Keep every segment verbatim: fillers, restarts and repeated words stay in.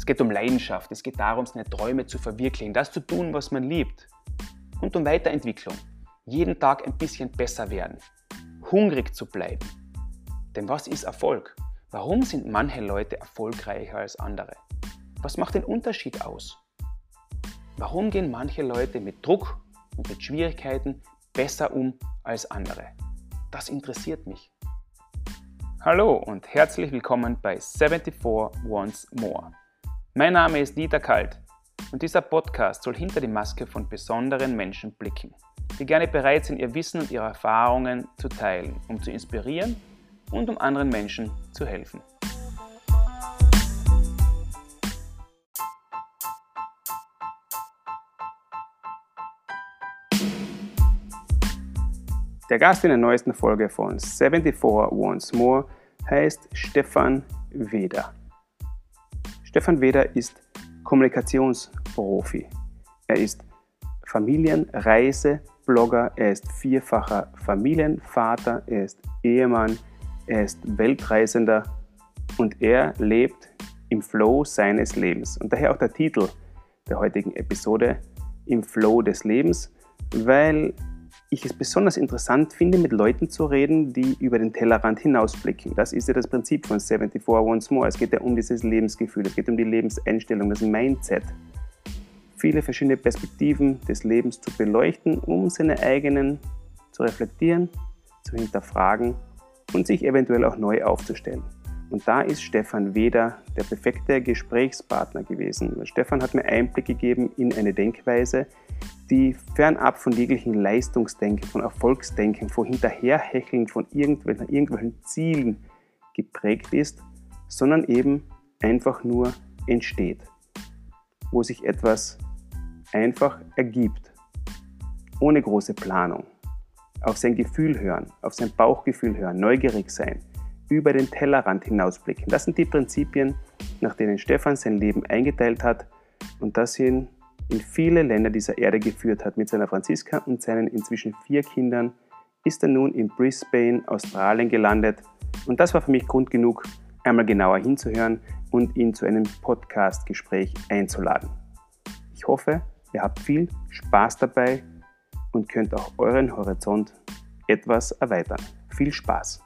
Es geht um Leidenschaft, es geht darum, seine Träume zu verwirklichen, das zu tun, was man liebt. Und um Weiterentwicklung. Jeden Tag ein bisschen besser werden. Hungrig zu bleiben. Denn was ist Erfolg? Warum sind manche Leute erfolgreicher als andere? Was macht den Unterschied aus? Warum gehen manche Leute mit Druck und mit Schwierigkeiten besser um als andere? Das interessiert mich. Hallo und herzlich willkommen bei seventy-four Once More. Mein Name ist Dieter Kalt und dieser Podcast soll hinter die Maske von besonderen Menschen blicken, die gerne bereit sind, ihr Wissen und ihre Erfahrungen zu teilen, um zu inspirieren und um anderen Menschen zu helfen. Der Gast in der neuesten Folge von seventy-four Once More heißt Stefan Weder. Stefan Weder ist Kommunikationsprofi. Er ist Familienreiseblogger, er ist vierfacher Familienvater, er ist Ehemann, er ist Weltreisender und er lebt im Flow seines Lebens. Und daher auch der Titel der heutigen Episode, Im Flow des Lebens, weil ich es besonders interessant finde, mit Leuten zu reden, die über den Tellerrand hinausblicken. Das ist ja das Prinzip von seventy-four Once More. Es geht ja um dieses Lebensgefühl, es geht um die Lebenseinstellung, das Mindset. Viele verschiedene Perspektiven des Lebens zu beleuchten, um seine eigenen zu reflektieren, zu hinterfragen und sich eventuell auch neu aufzustellen. Und da ist Stefan Weder der perfekte Gesprächspartner gewesen. Stefan hat mir Einblick gegeben in eine Denkweise, die fernab von jeglichen Leistungsdenken, von Erfolgsdenken, von Hinterherhecheln, von irgendwelchen, irgendwelchen Zielen geprägt ist, sondern eben einfach nur entsteht, wo sich etwas einfach ergibt, ohne große Planung. Auf sein Gefühl hören, auf sein Bauchgefühl hören, neugierig sein, über den Tellerrand hinausblicken. Das sind die Prinzipien, nach denen Stefan sein Leben eingeteilt hat und das ihn in viele Länder dieser Erde geführt hat. Mit seiner Franziska und seinen inzwischen vier Kindern ist er nun in Brisbane, Australien gelandet. Und das war für mich Grund genug, einmal genauer hinzuhören und ihn zu einem Podcast-Gespräch einzuladen. Ich hoffe, ihr habt viel Spaß dabei und könnt auch euren Horizont etwas erweitern. Viel Spaß!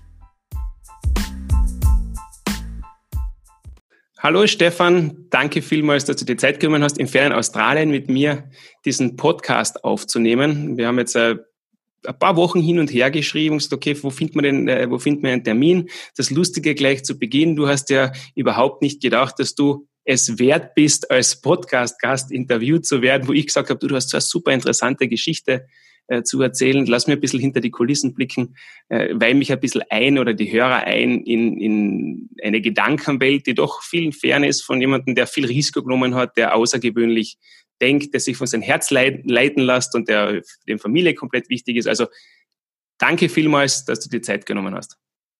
Hallo Stefan, danke vielmals, dass du dir Zeit genommen hast, im fernen Australien mit mir diesen Podcast aufzunehmen. Wir haben jetzt äh, ein paar Wochen hin und her geschrieben und gesagt, okay, wo findet man denn, äh, wo findet man einen Termin? Das Lustige gleich zu Beginn, du hast ja überhaupt nicht gedacht, dass du es wert bist, als Podcast-Gast interviewt zu werden, wo ich gesagt habe, du, du hast so eine super interessante Geschichte äh, zu erzählen. Lass mir ein bisschen hinter die Kulissen blicken, äh, weih mich ein bisschen ein oder die Hörer ein in, in eine Gedankenwelt, die doch viel fern ist von jemandem, der viel Risiko genommen hat, der außergewöhnlich denkt, der sich von seinem Herz leiten lässt und der dem Familie komplett wichtig ist. Also danke vielmals, dass du dir Zeit genommen hast.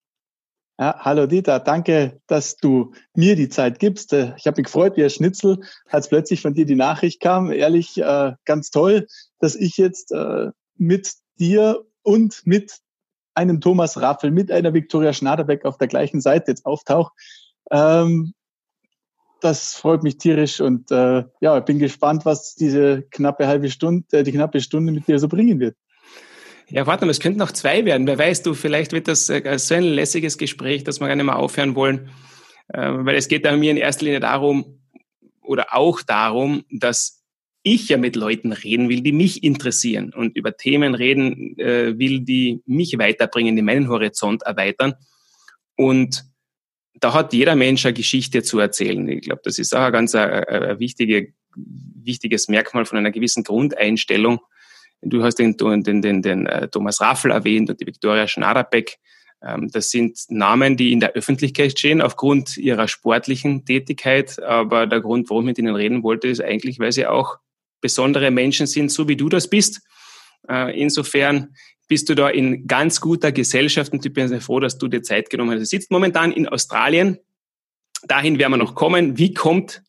Ja, hallo Dieter, danke, dass du mir die Zeit gibst. Ich habe mich gefreut wie ein Schnitzel, als plötzlich von dir die Nachricht kam. Ehrlich, äh, ganz toll, dass ich jetzt äh, mit dir und mit einem Thomas Raffel, mit einer Viktoria Schnaderbeck auf der gleichen Seite jetzt auftauche. Ähm, das freut mich tierisch und äh, ja, bin gespannt, was diese knappe halbe Stunde, äh, die knappe Stunde mit dir so bringen wird. Ja, warte mal, es könnten noch zwei werden. Wer weiß, du, vielleicht wird das äh, so ein lässiges Gespräch, dass wir gar nicht mehr aufhören wollen. Äh, weil es geht bei mir in erster Linie darum, oder auch darum, dass ich ja mit Leuten reden will, die mich interessieren und über Themen reden äh, will, die mich weiterbringen, die meinen Horizont erweitern. Und da hat jeder Mensch eine Geschichte zu erzählen. Ich glaube, das ist auch ein ganz ein, ein wichtige, wichtiges Merkmal von einer gewissen Grundeinstellung. Du hast den, den, den, den, den Thomas Raffel erwähnt und die Viktoria Schnaderbeck. Das sind Namen, die in der Öffentlichkeit stehen aufgrund ihrer sportlichen Tätigkeit. Aber der Grund, warum ich mit ihnen reden wollte, ist eigentlich, weil sie auch besondere Menschen sind, so wie du das bist. Insofern bist du da in ganz guter Gesellschaft und ich bin sehr froh, dass du dir Zeit genommen hast. Du sitzt momentan in Australien. Dahin werden wir noch kommen. Wie kommt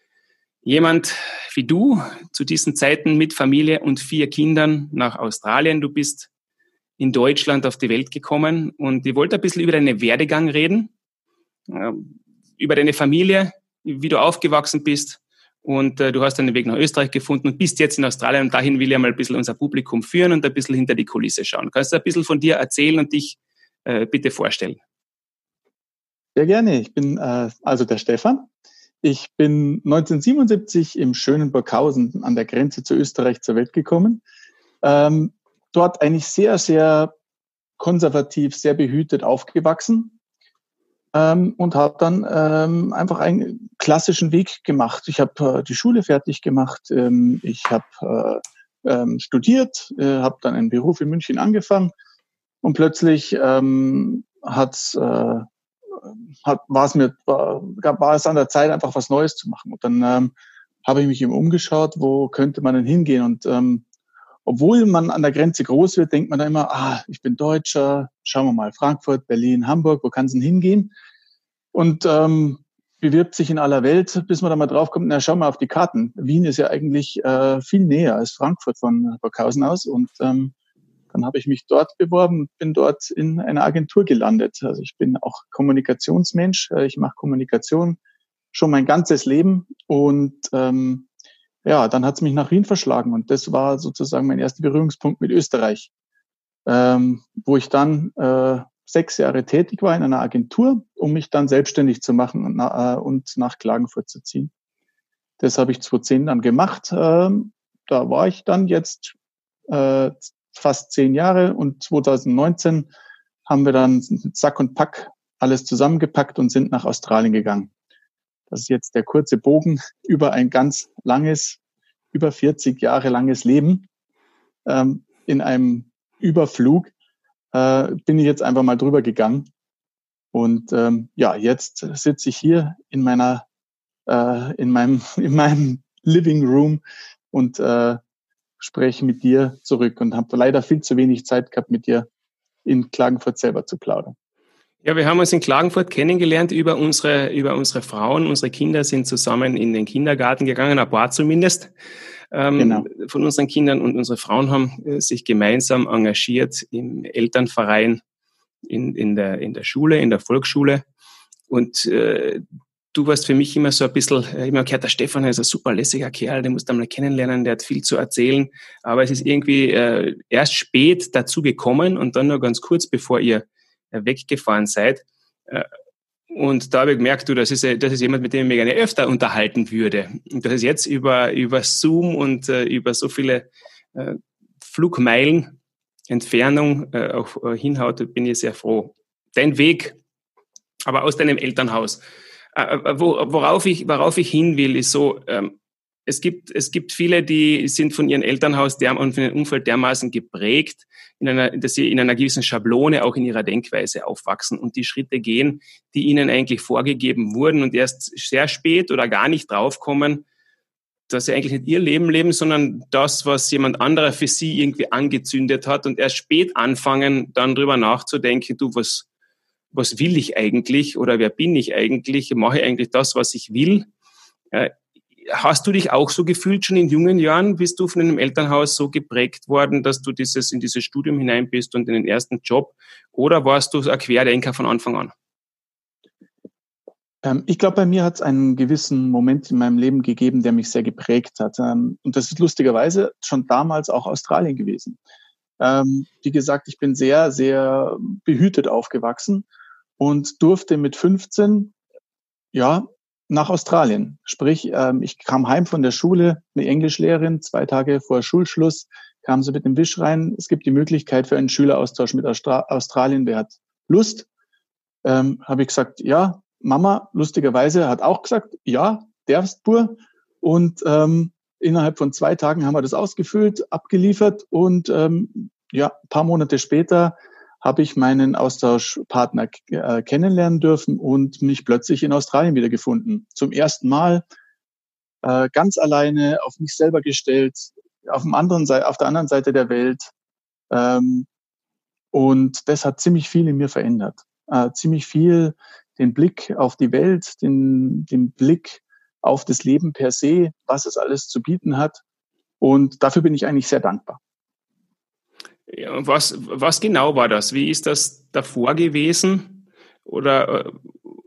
jemand wie du zu diesen Zeiten mit Familie und vier Kindern nach Australien? Du bist in Deutschland auf die Welt gekommen und ich wollte ein bisschen über deinen Werdegang reden, über deine Familie, wie du aufgewachsen bist. Und äh, du hast deinen Weg nach Österreich gefunden und bist jetzt in Australien. Und dahin will ich mal ein bisschen unser Publikum führen und ein bisschen hinter die Kulisse schauen. Kannst du ein bisschen von dir erzählen und dich äh, bitte vorstellen? Sehr gerne. Ich bin äh, also der Stefan. Ich bin neunzehnhundertsiebenundsiebzig im schönen Burghausen an der Grenze zu Österreich zur Welt gekommen. Ähm, dort eigentlich sehr, sehr konservativ, sehr behütet aufgewachsen ähm, und habe dann ähm, einfach einen klassischen Weg gemacht. Ich habe äh, die Schule fertig gemacht, ähm, ich habe äh, ähm, studiert, äh, habe dann einen Beruf in München angefangen und plötzlich ähm, hat's, äh, hat, war es mir war, war es an der Zeit, einfach was Neues zu machen. Und dann ähm, habe ich mich eben umgeschaut, wo könnte man denn hingehen? Und ähm, obwohl man an der Grenze groß wird, denkt man da immer, ah, ich bin Deutscher, schauen wir mal, Frankfurt, Berlin, Hamburg, wo kann es denn hingehen? Und ähm, bewirbt sich in aller Welt, bis man da mal draufkommt, na, schau mal auf die Karten. Wien ist ja eigentlich äh, viel näher als Frankfurt von Burghausen aus. Und ähm, dann habe ich mich dort beworben und bin dort in einer Agentur gelandet. Also ich bin auch Kommunikationsmensch, ich mache Kommunikation schon mein ganzes Leben und ähm, ja, dann hat es mich nach Wien verschlagen und das war sozusagen mein erster Berührungspunkt mit Österreich, ähm, wo ich dann äh, sechs Jahre tätig war in einer Agentur, um mich dann selbstständig zu machen und, na, äh, und nach Klagenfurt zu ziehen. Das habe ich zweitausendzehn dann gemacht. Ähm, da war ich dann jetzt äh, fast zehn Jahre und zweitausendneunzehn haben wir dann Sack und Pack alles zusammengepackt und sind nach Australien gegangen. Das ist jetzt der kurze Bogen über ein ganz langes, über vierzig Jahre langes Leben. Ähm, in einem Überflug äh, bin ich jetzt einfach mal drüber gegangen. Und ähm, ja, jetzt sitze ich hier in meiner, äh, in meinem, in meinem Living Room und äh, spreche mit dir zurück und habe leider viel zu wenig Zeit gehabt, mit dir in Klagenfurt selber zu plaudern. Ja, wir haben uns in Klagenfurt kennengelernt über unsere, über unsere Frauen. Unsere Kinder sind zusammen in den Kindergarten gegangen, ein paar zumindest, ähm, genau. von unseren Kindern. Und unsere Frauen haben äh, sich gemeinsam engagiert im Elternverein in, in, der, in der Schule, in der Volksschule. Und äh, du warst für mich immer so ein bisschen, ich habe immer gehört, der Stefan ist ein super lässiger Kerl, den musst du mal kennenlernen, der hat viel zu erzählen. Aber es ist irgendwie äh, erst spät dazu gekommen und dann nur ganz kurz, bevor ihr weggefahren seid. Und da habe ich gemerkt, du, das ist, das ist jemand, mit dem ich mich gerne öfter unterhalten würde. Und das ist jetzt über, über Zoom und uh, über so viele uh, Flugmeilen Entfernung uh, auch uh, hinhaut, bin ich sehr froh. Dein Weg, aber aus deinem Elternhaus. Uh, wo, worauf ich, worauf ich hin will, ist so, um, es gibt, es gibt viele, die sind von ihrem Elternhaus der, und von ihrem Umfeld dermaßen geprägt, in einer, dass sie in einer gewissen Schablone auch in ihrer Denkweise aufwachsen und die Schritte gehen, die ihnen eigentlich vorgegeben wurden und erst sehr spät oder gar nicht draufkommen, dass sie eigentlich nicht ihr Leben leben, sondern das, was jemand anderer für sie irgendwie angezündet hat und erst spät anfangen, dann drüber nachzudenken, du, was, was will ich eigentlich oder wer bin ich eigentlich? Mache ich eigentlich das, was ich will? Hast du dich auch so gefühlt schon in jungen Jahren? Bist du von einem Elternhaus so geprägt worden, dass du dieses, in dieses Studium hinein bist und in den ersten Job? Oder warst du ein Querdenker von Anfang an? Ähm, ich glaube, bei mir hat es einen gewissen Moment in meinem Leben gegeben, der mich sehr geprägt hat. Ähm, und das ist lustigerweise schon damals auch Australien gewesen. Ähm, wie gesagt, ich bin sehr, sehr behütet aufgewachsen und durfte mit fünfzehn, ja, nach Australien. Sprich, ähm, ich kam heim von der Schule, eine Englischlehrerin, zwei Tage vor Schulschluss, kam sie mit dem Wisch rein. Es gibt die Möglichkeit für einen Schüleraustausch mit Austra- Australien. Wer hat Lust? Ähm, habe ich gesagt, ja. Mama, lustigerweise, hat auch gesagt, ja, darfst, Bur. Und ähm, innerhalb von zwei Tagen haben wir das ausgefüllt, abgeliefert und ähm, ja, ein paar Monate später habe ich meinen Austauschpartner äh, kennenlernen dürfen und mich plötzlich in Australien wiedergefunden. Zum ersten Mal äh, ganz alleine auf mich selber gestellt, auf, dem anderen Seite, auf der anderen Seite der Welt. Ähm, und das hat ziemlich viel in mir verändert. Äh, ziemlich viel den Blick auf die Welt, den, den Blick auf das Leben per se, was es alles zu bieten hat. Und dafür bin ich eigentlich sehr dankbar. Ja, was, was genau war das? Wie ist das davor gewesen? Oder,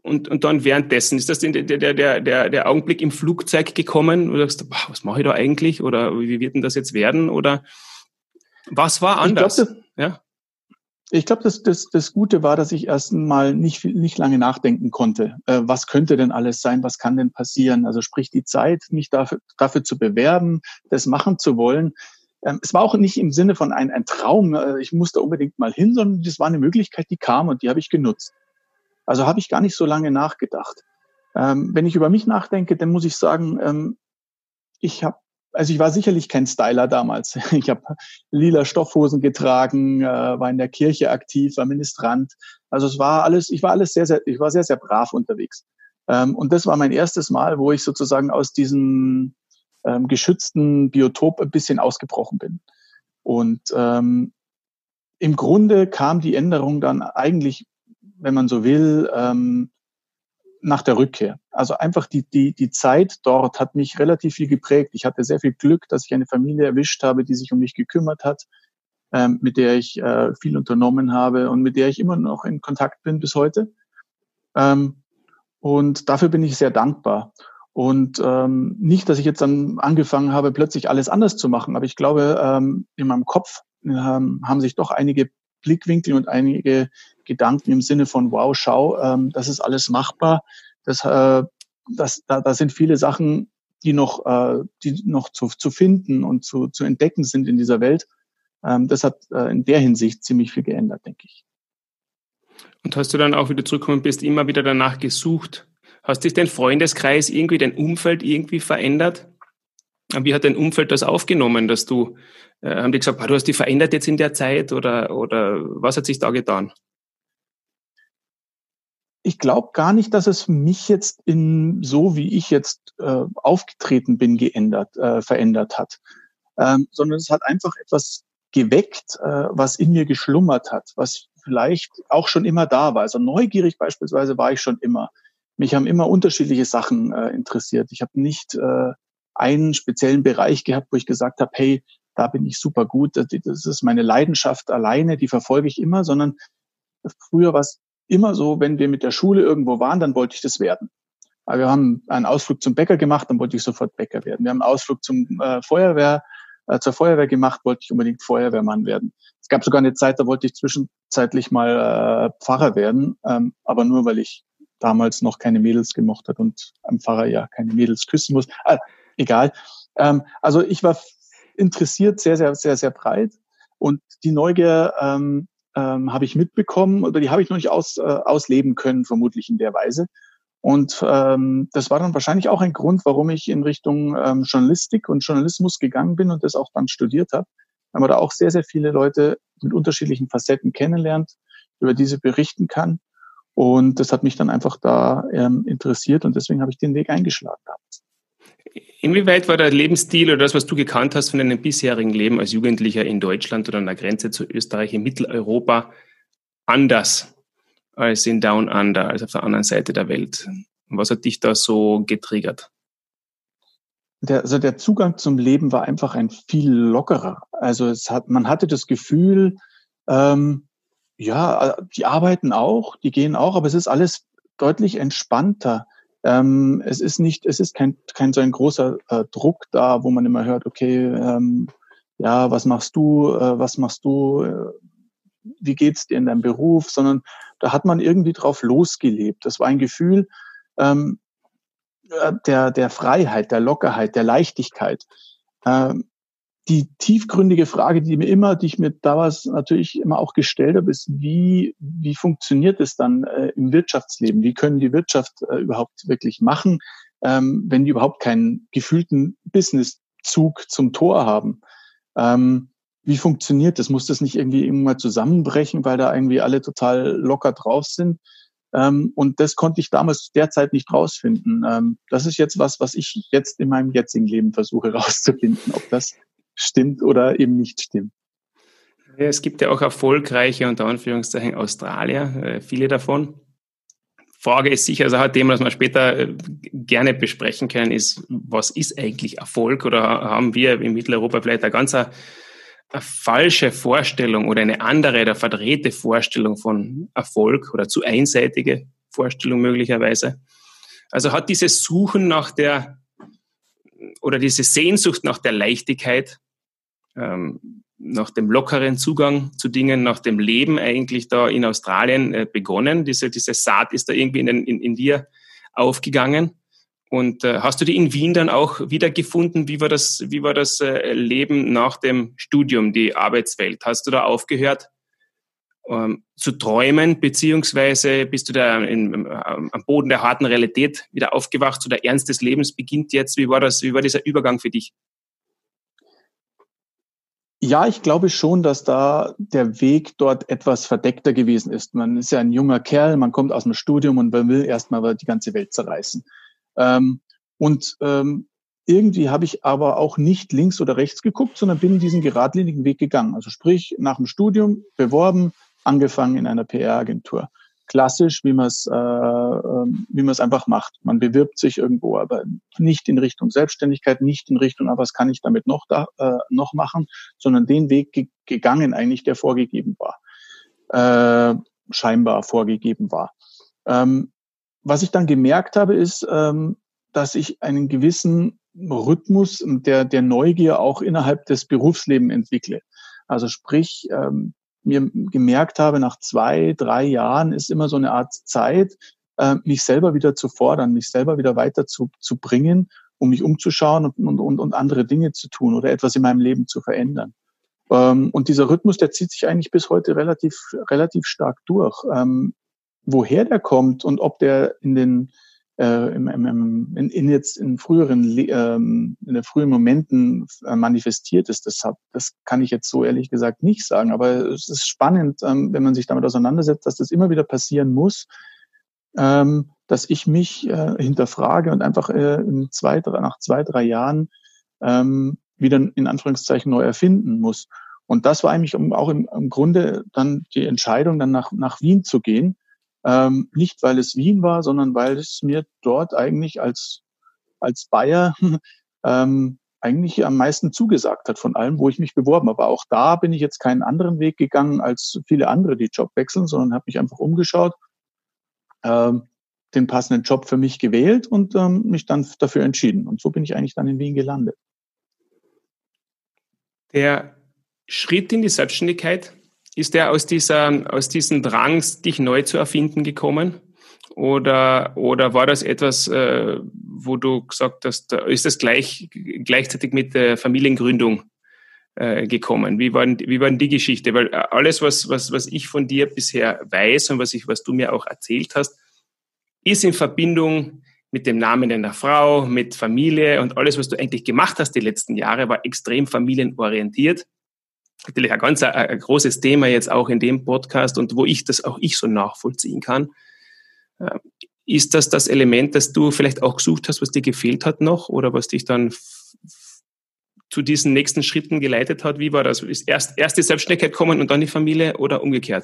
und, und dann währenddessen, ist das der, der, der, der, der Augenblick im Flugzeug gekommen, wo du sagst, boah, was mache ich da eigentlich? Oder wie wird denn das jetzt werden? Oder was war anders? Ich glaube, ja? Ich glaube, das, das, das Gute war, dass ich erst mal nicht, nicht lange nachdenken konnte. Äh, was könnte denn alles sein? Was kann denn passieren? Also sprich die Zeit, mich dafür, dafür zu bewerben, das machen zu wollen. Ähm, es war auch nicht im Sinne von ein, ein Traum, äh, ich musste unbedingt mal hin, sondern das war eine Möglichkeit, die kam und die habe ich genutzt. Also habe ich gar nicht so lange nachgedacht. Ähm, wenn ich über mich nachdenke, dann muss ich sagen, ähm, ich habe, also ich war sicherlich kein Styler damals. Ich habe lila Stoffhosen getragen, äh, war in der Kirche aktiv, war Ministrant. Also es war alles, ich war alles sehr, sehr, ich war sehr, sehr brav unterwegs. Ähm, und das war mein erstes Mal, wo ich sozusagen aus diesem ähm, geschützten Biotop ein bisschen ausgebrochen bin. Und ähm, im Grunde kam die Änderung dann eigentlich, wenn man so will, ähm, nach der Rückkehr. Also einfach die, die, die Zeit dort hat mich relativ viel geprägt. Ich hatte sehr viel Glück, dass ich eine Familie erwischt habe, die sich um mich gekümmert hat, ähm, mit der ich äh, viel unternommen habe und mit der ich immer noch in Kontakt bin bis heute. Ähm, und dafür bin ich sehr dankbar. Und ähm, nicht, dass ich jetzt dann angefangen habe, plötzlich alles anders zu machen, aber ich glaube, ähm, in meinem Kopf ähm, haben sich doch einige Blickwinkel und einige Gedanken im Sinne von, wow, schau, ähm, das ist alles machbar. Das, äh, das, da, da sind viele Sachen, die noch, äh, die noch zu, zu finden und zu, zu entdecken sind in dieser Welt. Ähm, das hat äh, in der Hinsicht ziemlich viel geändert, denke ich. Und hast du dann auch wieder zurückgekommen bist, immer wieder danach gesucht? Hast dich dein Freundeskreis irgendwie, dein Umfeld irgendwie verändert? Wie hat dein Umfeld das aufgenommen, dass du, äh, haben die gesagt, du hast dich verändert jetzt in der Zeit oder, oder was hat sich da getan? Ich glaube gar nicht, dass es mich jetzt in so, wie ich jetzt äh, aufgetreten bin, geändert, äh, verändert hat, ähm, sondern es hat einfach etwas geweckt, äh, was in mir geschlummert hat, was vielleicht auch schon immer da war. Also neugierig beispielsweise war ich schon immer. Mich haben immer unterschiedliche Sachen äh, interessiert. Ich habe nicht äh, einen speziellen Bereich gehabt, wo ich gesagt habe, hey, da bin ich super gut, das, das ist meine Leidenschaft alleine, die verfolge ich immer, sondern früher war es immer so, wenn wir mit der Schule irgendwo waren, dann wollte ich das werden. Aber wir haben einen Ausflug zum Bäcker gemacht, dann wollte ich sofort Bäcker werden. Wir haben einen Ausflug zum äh, Feuerwehr, äh, zur Feuerwehr gemacht, wollte ich unbedingt Feuerwehrmann werden. Es gab sogar eine Zeit, da wollte ich zwischenzeitlich mal äh, Pfarrer werden, ähm, aber nur, weil ich damals noch keine Mädels gemocht hat und am Pfarrer ja keine Mädels küssen muss. Äh, egal. Ähm, also ich war interessiert, sehr, sehr, sehr, sehr breit. Und die Neugier ähm, ähm, habe ich mitbekommen, oder die habe ich noch nicht aus, äh, ausleben können, vermutlich in der Weise. Und ähm, das war dann wahrscheinlich auch ein Grund, warum ich in Richtung ähm, Journalistik und Journalismus gegangen bin und das auch dann studiert habe. Weil man da auch sehr, sehr viele Leute mit unterschiedlichen Facetten kennenlernt, über diese berichten kann. Und das hat mich dann einfach da ähm, interessiert und deswegen habe ich den Weg eingeschlagen gehabt. Inwieweit war der Lebensstil oder das, was du gekannt hast von deinem bisherigen Leben als Jugendlicher in Deutschland oder an der Grenze zu Österreich in Mitteleuropa anders als in Down Under, also auf der anderen Seite der Welt? Und was hat dich da so getriggert? Der, also der Zugang zum Leben war einfach ein viel lockerer. Also es hat, man hatte das Gefühl, ähm, ja, die arbeiten auch, die gehen auch, aber es ist alles deutlich entspannter. Ähm, es ist nicht, es ist kein, kein so ein großer äh, Druck da, wo man immer hört, okay, ähm, ja, was machst du, äh, was machst du, äh, wie geht's dir in deinem Beruf, sondern da hat man irgendwie drauf losgelebt. Das war ein Gefühl ähm, der, der Freiheit, der Lockerheit, der Leichtigkeit. Ähm, die tiefgründige Frage, die mir immer, die ich mir damals natürlich immer auch gestellt habe, ist, wie, wie funktioniert es dann äh, im Wirtschaftsleben? Wie können die Wirtschaft äh, überhaupt wirklich machen, ähm, wenn die überhaupt keinen gefühlten Businesszug zum Tor haben? Ähm, wie funktioniert das? Muss das nicht irgendwie irgendwann zusammenbrechen, weil da irgendwie alle total locker drauf sind? Ähm, und das konnte ich damals derzeit nicht rausfinden. Ähm, das ist jetzt was, was ich jetzt in meinem jetzigen Leben versuche rauszufinden, ob das stimmt oder eben nicht stimmt. Ja, es gibt ja auch erfolgreiche, unter Anführungszeichen, Australier, äh, viele davon. Frage ist sicher, also ein Thema, das wir später äh, gerne besprechen können, ist, was ist eigentlich Erfolg? Oder haben wir in Mitteleuropa vielleicht eine ganz eine, eine falsche Vorstellung oder eine andere oder verdrehte Vorstellung von Erfolg oder zu einseitige Vorstellung möglicherweise. Also hat dieses Suchen nach der, oder diese Sehnsucht nach der Leichtigkeit, ähm, nach dem lockeren Zugang zu Dingen, nach dem Leben eigentlich da in Australien äh, begonnen. Diese, diese Saat ist da irgendwie in, den, in, in dir aufgegangen. Und äh, hast du die in Wien dann auch wiedergefunden? Wie war das, wie war das äh, Leben nach dem Studium, die Arbeitswelt? Hast du da aufgehört ähm, zu träumen, beziehungsweise bist du da in, in, am Boden der harten Realität wieder aufgewacht, so der Ernst des Lebens beginnt jetzt? Wie war das, wie war dieser Übergang für dich? Ja, ich glaube schon, dass da der Weg dort etwas verdeckter gewesen ist. Man ist ja ein junger Kerl, man kommt aus dem Studium und man will erstmal die ganze Welt zerreißen. Ähm, und ähm, irgendwie habe ich aber auch nicht links oder rechts geguckt, sondern bin diesen geradlinigen Weg gegangen. Also sprich, nach dem Studium beworben, angefangen in einer P R-Agentur. Klassisch, wie man es äh, wie man es einfach macht. Man bewirbt sich irgendwo, aber nicht in Richtung Selbstständigkeit, nicht in Richtung, ah, was kann ich damit noch da äh, noch machen, sondern den Weg ge- gegangen eigentlich, der vorgegeben war, äh, scheinbar vorgegeben war. Ähm, was ich dann gemerkt habe, ist, ähm, dass ich einen gewissen Rhythmus der der Neugier auch innerhalb des Berufslebens entwickle. Also sprich, ähm, mir gemerkt habe, nach zwei, drei Jahren ist immer so eine Art Zeit, äh, mich selber wieder zu fordern, mich selber wieder weiter zu, zu bringen, um mich umzuschauen und, und, und andere Dinge zu tun oder etwas in meinem Leben zu verändern. Ähm, und dieser Rhythmus, der zieht sich eigentlich bis heute relativ, relativ stark durch. Ähm, woher der kommt und ob der in den äh, im, im, in, in jetzt in früheren ähm, in den frühen Momenten äh, manifestiert ist, das, hab, das kann ich jetzt so ehrlich gesagt nicht sagen. Aber es ist spannend, ähm, wenn man sich damit auseinandersetzt, dass das immer wieder passieren muss, ähm, dass ich mich äh, hinterfrage und einfach äh, in zwei, drei, nach zwei, drei Jahren ähm, wieder in Anführungszeichen neu erfinden muss. Und das war eigentlich auch im, im Grunde dann die Entscheidung, dann nach, nach Wien zu gehen. Ähm, nicht, weil es Wien war, sondern weil es mir dort eigentlich als, als Bayer ähm, eigentlich am meisten zugesagt hat von allem, wo ich mich beworben habe. Aber auch da bin ich jetzt keinen anderen Weg gegangen als viele andere, die Job wechseln, sondern habe mich einfach umgeschaut, ähm, den passenden Job für mich gewählt und ähm, mich dann dafür entschieden. Und so bin ich eigentlich dann in Wien gelandet. Der Schritt in die Selbstständigkeit, ist der aus dieser, aus diesem Drang, dich neu zu erfinden, gekommen? Oder, oder war das etwas, äh, wo du gesagt hast, ist das gleich, gleichzeitig mit der Familiengründung äh, gekommen? Wie war, wie war denn die Geschichte? Weil alles, was, was, was ich von dir bisher weiß und was, ich, was du mir auch erzählt hast, ist in Verbindung mit dem Namen deiner Frau, mit Familie, und alles, was du eigentlich gemacht hast die letzten Jahre, war extrem familienorientiert. Natürlich ein ganz ein, ein großes Thema jetzt auch in dem Podcast und wo ich das auch ich so nachvollziehen kann. Ist das das Element, das du vielleicht auch gesucht hast, was dir gefehlt hat noch oder was dich dann f- f- zu diesen nächsten Schritten geleitet hat? Wie war das? Ist erst, erst die Selbstständigkeit kommen und dann die Familie oder umgekehrt?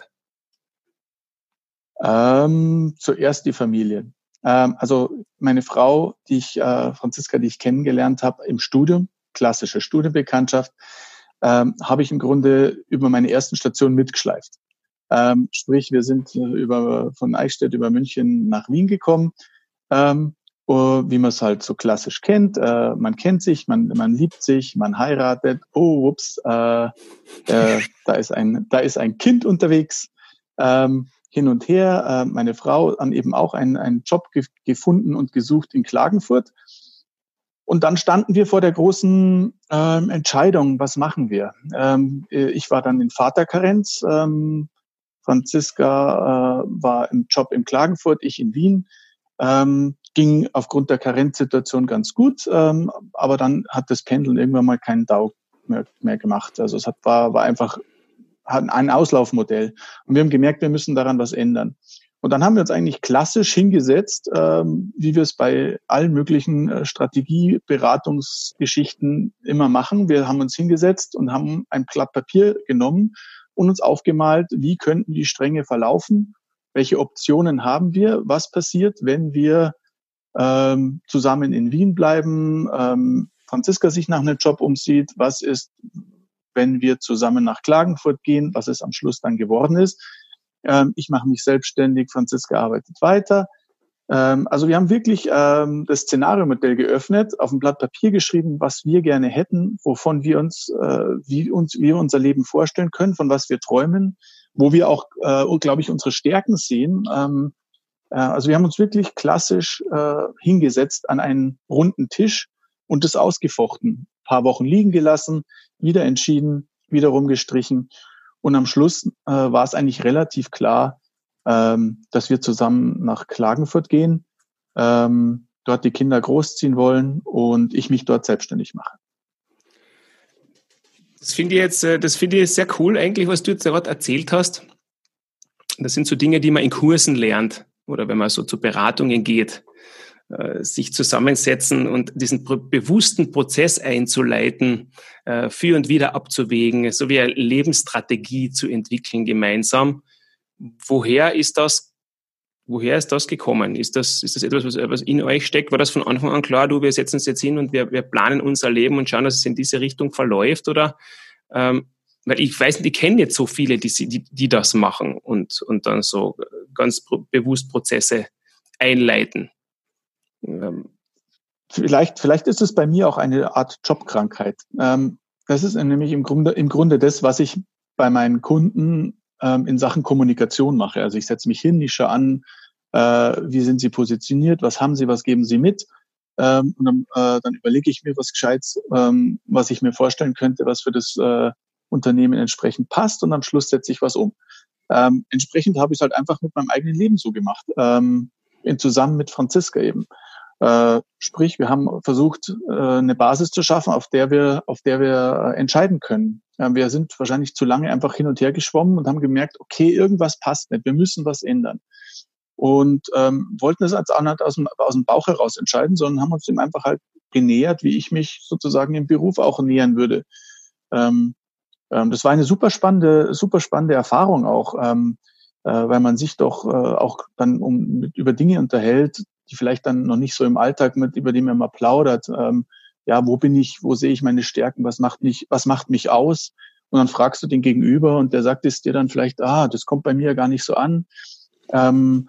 Ähm, zuerst die Familie. Ähm, also meine Frau, die ich, äh, Franziska, die ich kennengelernt habe im Studium, klassische Studienbekanntschaft, ähm, habe ich im Grunde über meine ersten Stationen mitgeschleift. Ähm, sprich, wir sind äh, über, von Eichstätt über München nach Wien gekommen, ähm, uh, wie man es halt so klassisch kennt. Äh, man kennt sich, man, man liebt sich, man heiratet. Oh, ups, äh, äh, da ist ein, da ist ein Kind unterwegs. Ähm, hin und her. Äh, meine Frau hat eben auch einen, einen Job ge- gefunden und gesucht in Klagenfurt. Und dann standen wir vor der großen ähm, Entscheidung, was machen wir? Ähm, ich war dann in Vaterkarenz. Ähm, Franziska äh, war im Job in Klagenfurt, ich in Wien. Ähm, ging aufgrund der Karenzsituation ganz gut, ähm, aber dann hat das Pendeln irgendwann mal keinen Dau mehr, mehr gemacht. Also es hat, war, war einfach hat ein Auslaufmodell. Und wir haben gemerkt, wir müssen daran was ändern. Und dann haben wir uns eigentlich klassisch hingesetzt, ähm, wie wir es bei allen möglichen äh, Strategieberatungsgeschichten immer machen. Wir haben uns hingesetzt und haben ein Blatt Papier genommen und uns aufgemalt, wie könnten die Stränge verlaufen, welche Optionen haben wir, was passiert, wenn wir ähm, zusammen in Wien bleiben, ähm, Franziska sich nach einem Job umsieht, was ist, wenn wir zusammen nach Klagenfurt gehen, was es am Schluss dann geworden ist. Ähm, ich mache mich selbstständig, Franziska arbeitet weiter. Ähm, also wir haben wirklich ähm, das Szenariomodell geöffnet, auf ein Blatt Papier geschrieben, was wir gerne hätten, wovon wir uns, äh, wie uns wir unser Leben vorstellen können, von was wir träumen, wo wir auch, äh, glaube ich, unsere Stärken sehen. Ähm, äh, also wir haben uns wirklich klassisch äh, hingesetzt an einen runden Tisch und das ausgefochten. Ein paar Wochen liegen gelassen, wieder entschieden, wieder rumgestrichen. Und am Schluss äh, war es eigentlich relativ klar, ähm, dass wir zusammen nach Klagenfurt gehen, ähm, dort die Kinder großziehen wollen und ich mich dort selbstständig mache. Das finde ich jetzt, das finde ich sehr cool eigentlich, was du jetzt gerade erzählt hast. Das sind so Dinge, die man in Kursen lernt oder wenn man so zu Beratungen geht, äh, sich zusammensetzen und diesen pro- bewussten Prozess einzuleiten, äh, für und wieder abzuwägen, so wie eine Lebensstrategie zu entwickeln gemeinsam. Woher ist das? Woher ist das gekommen? Ist das, ist das etwas, was, was in euch steckt? War das von Anfang an klar, du, wir setzen uns jetzt hin und wir, wir planen unser Leben und schauen, dass es in diese Richtung verläuft? Oder, ähm, weil ich weiß nicht, ich kenne jetzt so viele, die, die, die das machen und, und dann so ganz pro, bewusst Prozesse einleiten. Ähm, Vielleicht, vielleicht ist es bei mir auch eine Art Jobkrankheit. Ähm, das ist nämlich im Grunde, im Grunde das, was ich bei meinen Kunden ähm, in Sachen Kommunikation mache. Also ich setze mich hin, ich schaue an, äh, wie sind sie positioniert, was haben sie, was geben sie mit. Ähm, und dann, äh, dann überlege ich mir was Gescheites, ähm, was ich mir vorstellen könnte, was für das äh, Unternehmen entsprechend passt. Und am Schluss setze ich was um. Ähm, entsprechend habe ich es halt einfach mit meinem eigenen Leben so gemacht, ähm, in, zusammen mit Franziska eben. Äh, sprich, wir haben versucht, äh, eine Basis zu schaffen, auf der wir, auf der wir äh, entscheiden können. Äh, wir sind wahrscheinlich zu lange einfach hin und her geschwommen und haben gemerkt, okay, irgendwas passt nicht, wir müssen was ändern. Und ähm, wollten es als auch nicht aus dem, aus dem Bauch heraus entscheiden, sondern haben uns dem einfach halt genähert, wie ich mich sozusagen im Beruf auch nähern würde. Ähm, ähm, das war eine super spannende, super spannende Erfahrung auch, ähm, äh, weil man sich doch äh, auch dann um, mit, über Dinge unterhält, die vielleicht dann noch nicht so im Alltag mit, über die man mal plaudert. Ähm, ja, wo bin ich, wo sehe ich meine Stärken, was macht mich, was macht mich aus? Und dann fragst du den Gegenüber und der sagt es dir dann vielleicht, ah, das kommt bei mir gar nicht so an. Ähm,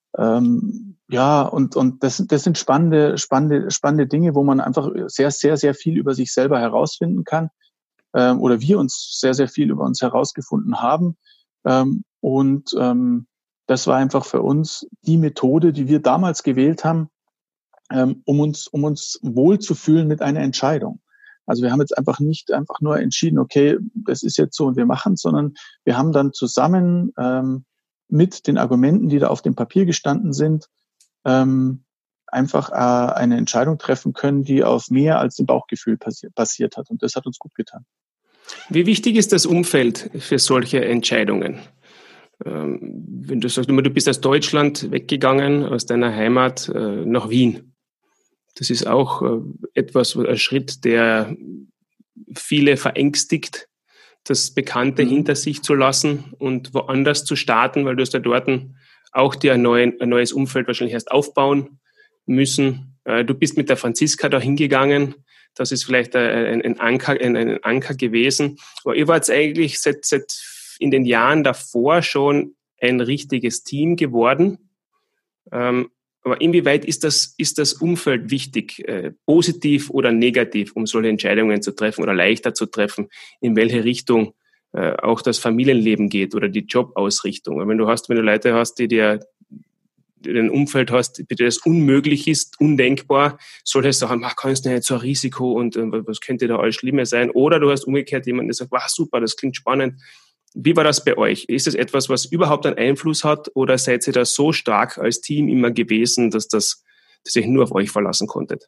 ähm, ja, und, und das, das sind spannende, spannende, spannende Dinge, wo man einfach sehr, sehr, sehr viel über sich selber herausfinden kann. Ähm, oder wir uns sehr, sehr viel über uns herausgefunden haben. Ähm, und ähm, das war einfach für uns die Methode, die wir damals gewählt haben, ähm, um uns, um uns wohlzufühlen mit einer Entscheidung. Also wir haben jetzt einfach nicht einfach nur entschieden, okay, das ist jetzt so und wir machen es, sondern wir haben dann zusammen ähm, mit den Argumenten, die da auf dem Papier gestanden sind, ähm, einfach äh, eine Entscheidung treffen können, die auf mehr als dem Bauchgefühl passi- basiert hat. Und das hat uns gut getan. Wie wichtig ist das Umfeld für solche Entscheidungen? Ähm, wenn du sagst, du bist aus Deutschland weggegangen, aus deiner Heimat äh, nach Wien. Das ist auch äh, etwas, ein Schritt, der viele verängstigt, das Bekannte mhm. hinter sich zu lassen und woanders zu starten, weil du hast ja dort auch dir ein, neuen, ein neues Umfeld wahrscheinlich erst aufbauen müssen. Äh, du bist mit der Franziska da hingegangen. Das ist vielleicht ein, ein, Anker, ein, ein Anker gewesen. Aber ihr wart eigentlich seit, seit in den Jahren davor schon ein richtiges Team geworden. Ähm, aber inwieweit ist das, ist das Umfeld wichtig, äh, positiv oder negativ, um solche Entscheidungen zu treffen oder leichter zu treffen, in welche Richtung äh, auch das Familienleben geht oder die Jobausrichtung? Weil wenn du hast, wenn du Leute hast, die dir ein Umfeld hast, bei dem das unmöglich ist, undenkbar, solltest du sagen, ach, kannst du nicht so ein Risiko und äh, was könnte da alles Schlimmes sein? Oder du hast umgekehrt jemanden, der sagt, wow, super, das klingt spannend. Wie war das bei euch? Ist das etwas, was überhaupt einen Einfluss hat oder seid ihr da so stark als Team immer gewesen, dass, das, dass ihr nur auf euch verlassen konntet?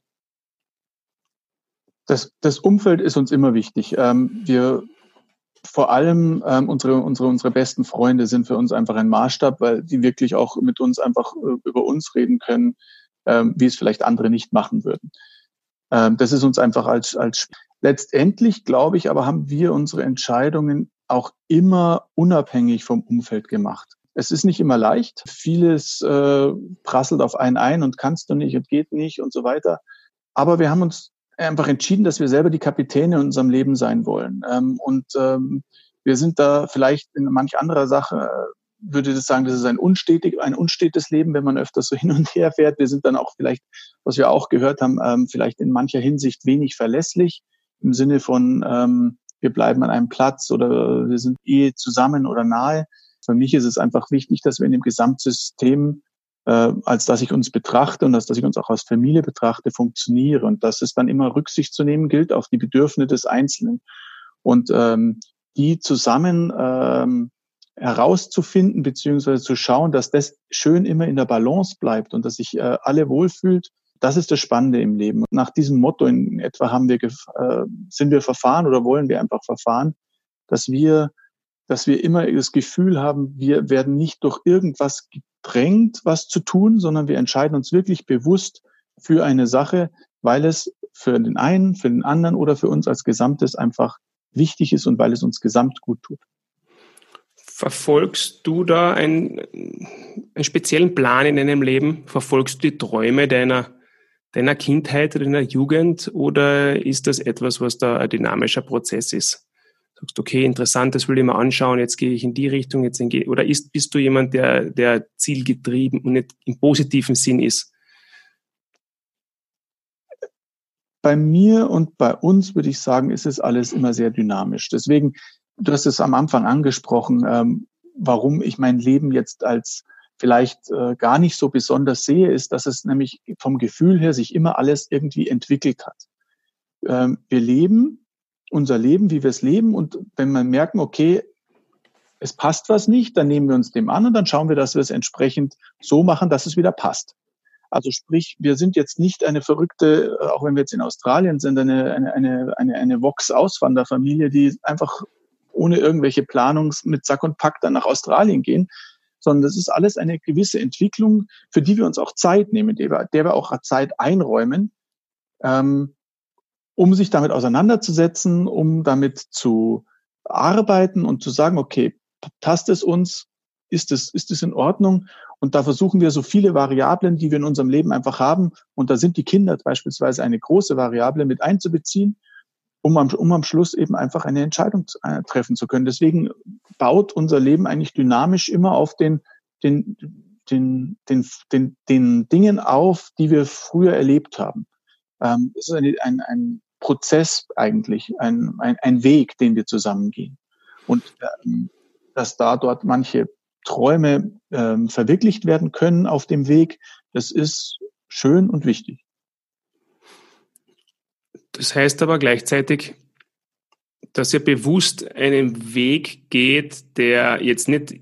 Das, das Umfeld ist uns immer wichtig. Ähm, wir Vor allem ähm, unsere, unsere, unsere besten Freunde sind für uns einfach ein Maßstab, weil die wirklich auch mit uns einfach äh, über uns reden können, ähm, wie es vielleicht andere nicht machen würden. Ähm, das ist uns einfach als, als letztendlich, glaube ich, aber haben wir unsere Entscheidungen auch immer unabhängig vom Umfeld gemacht. Es ist nicht immer leicht. Vieles äh, prasselt auf einen ein und kannst du nicht und geht nicht und so weiter. Aber wir haben uns einfach entschieden, dass wir selber die Kapitäne in unserem Leben sein wollen. Ähm, und ähm, wir sind da vielleicht in manch anderer Sache würde das sagen, das ist ein unstetig, ein unstetes Leben, wenn man öfters so hin und her fährt. Wir sind dann auch vielleicht, was wir auch gehört haben, ähm, vielleicht in mancher Hinsicht wenig verlässlich im Sinne von, ähm, wir bleiben an einem Platz oder wir sind eh zusammen oder nahe. Für mich ist es einfach wichtig, dass wir in dem Gesamtsystem, äh, als dass ich uns betrachte und als dass ich uns auch als Familie betrachte, funktioniere und dass es dann immer Rücksicht zu nehmen gilt auf die Bedürfnisse des Einzelnen und ähm, die zusammen ähm, herauszufinden beziehungsweise zu schauen, dass das schön immer in der Balance bleibt und dass sich äh, alle wohlfühlt. Das ist das Spannende im Leben. Und nach diesem Motto in etwa haben wir äh, sind wir verfahren oder wollen wir einfach verfahren, dass wir dass wir immer das Gefühl haben, wir werden nicht durch irgendwas gedrängt, was zu tun, sondern wir entscheiden uns wirklich bewusst für eine Sache, weil es für den einen, für den anderen oder für uns als Gesamtes einfach wichtig ist und weil es uns gesamt gut tut. Verfolgst du da einen, einen speziellen Plan in deinem Leben? Verfolgst du die Träume deiner, deiner Kindheit oder deiner Jugend oder ist das etwas, was da ein dynamischer Prozess ist? Sagst, okay, interessant, das will ich mir anschauen, jetzt gehe ich in die Richtung, jetzt in die, oder ist, bist du jemand, der, der zielgetrieben und nicht im positiven Sinn ist? Bei mir und bei uns würde ich sagen, ist es alles immer sehr dynamisch. Deswegen, du hast es am Anfang angesprochen, ähm, warum ich mein Leben jetzt als vielleicht äh, gar nicht so besonders sehe, ist, dass es nämlich vom Gefühl her sich immer alles irgendwie entwickelt hat. Ähm, wir leben unser Leben, wie wir es leben. Und wenn wir merken, okay, es passt was nicht, dann nehmen wir uns dem an und dann schauen wir, dass wir es entsprechend so machen, dass es wieder passt. Also sprich, wir sind jetzt nicht eine verrückte, auch wenn wir jetzt in Australien sind, eine, eine, eine, eine, eine Vox-Auswanderfamilie, die einfach ohne irgendwelche Planung mit Sack und Pack dann nach Australien gehen, sondern das ist alles eine gewisse Entwicklung, für die wir uns auch Zeit nehmen, der wir, der wir auch Zeit einräumen, ähm, um sich damit auseinanderzusetzen, um damit zu arbeiten und zu sagen, okay, passt es uns? Ist es, ist es in Ordnung? Und da versuchen wir so viele Variablen, die wir in unserem Leben einfach haben. Und da sind die Kinder beispielsweise eine große Variable mit einzubeziehen, um am, um am Schluss eben einfach eine Entscheidung äh, treffen zu können. Deswegen baut unser Leben eigentlich dynamisch immer auf den, den, den, den, den, den Dingen auf, die wir früher erlebt haben. Ähm, es ist ein, ein, ein Prozess eigentlich, ein, ein, ein Weg, den wir zusammengehen. Und ähm, dass da dort manche Träume ähm, verwirklicht werden können auf dem Weg, das ist schön und wichtig. Das heißt aber gleichzeitig, dass ihr bewusst einen Weg geht, der jetzt nicht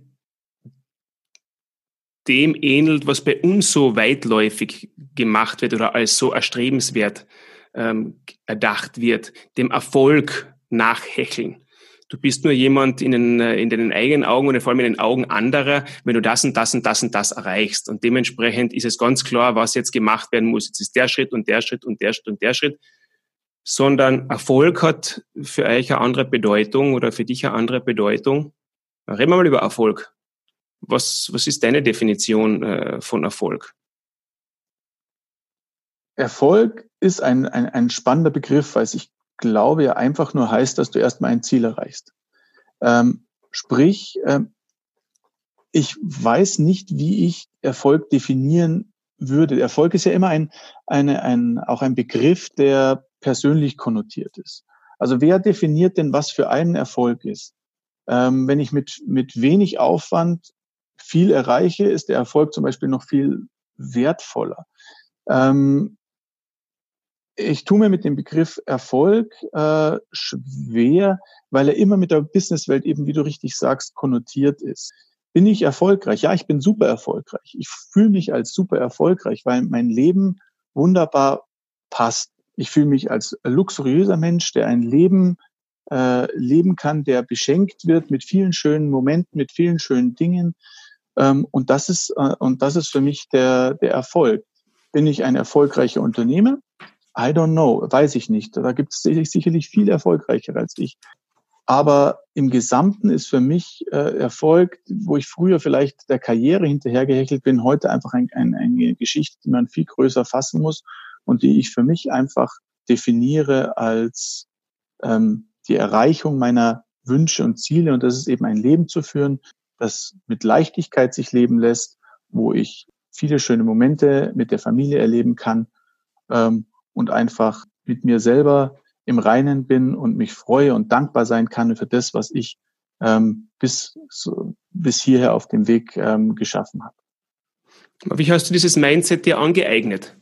dem ähnelt, was bei uns so weitläufig gemacht wird oder als so erstrebenswert ähm, erdacht wird, dem Erfolg nachhecheln. Du bist nur jemand in den, in deinen eigenen Augen und vor allem in den Augen anderer, wenn du das und das und das und das erreichst. Und dementsprechend ist es ganz klar, was jetzt gemacht werden muss. Jetzt ist der Schritt und der Schritt und der Schritt und der Schritt. Sondern Erfolg hat für euch eine andere Bedeutung oder für dich eine andere Bedeutung. Reden wir mal über Erfolg. Was, was ist deine Definition äh, von Erfolg? Erfolg ist ein, ein, ein spannender Begriff, weil ich glaube, ja einfach nur heißt, dass du erstmal ein Ziel erreichst. Ähm, sprich, ähm, ich weiß nicht, wie ich Erfolg definieren würde. Erfolg ist ja immer ein, eine, ein, auch ein Begriff, der persönlich konnotiert ist. Also wer definiert denn, was für einen Erfolg ist? Ähm, wenn ich mit, mit wenig Aufwand viel erreiche, ist der Erfolg zum Beispiel noch viel wertvoller. Ähm, Ich tue mir mit dem Begriff Erfolg äh, schwer, weil er immer mit der Businesswelt eben, wie du richtig sagst, konnotiert ist. Bin ich erfolgreich? Ja, ich bin super erfolgreich. Ich fühle mich als super erfolgreich, weil mein Leben wunderbar passt. Ich fühle mich als luxuriöser Mensch, der ein Leben äh, leben kann, der beschenkt wird mit vielen schönen Momenten, mit vielen schönen Dingen. Ähm, und das ist äh, und das ist für mich der der Erfolg. Bin ich ein erfolgreicher Unternehmer? I don't know, weiß ich nicht. Da gibt es sicherlich viel erfolgreicher als ich. Aber im Gesamten ist für mich äh, Erfolg, wo ich früher vielleicht der Karriere hinterhergehechelt bin, heute einfach ein, ein, eine Geschichte, die man viel größer fassen muss und die ich für mich einfach definiere als ähm, die Erreichung meiner Wünsche und Ziele. Und das ist eben ein Leben zu führen, das mit Leichtigkeit sich leben lässt, wo ich viele schöne Momente mit der Familie erleben kann ähm, und einfach mit mir selber im Reinen bin und mich freue und dankbar sein kann für das, was ich ähm, bis, so, bis hierher auf dem Weg ähm, geschaffen habe. Wie hast du dieses Mindset dir angeeignet?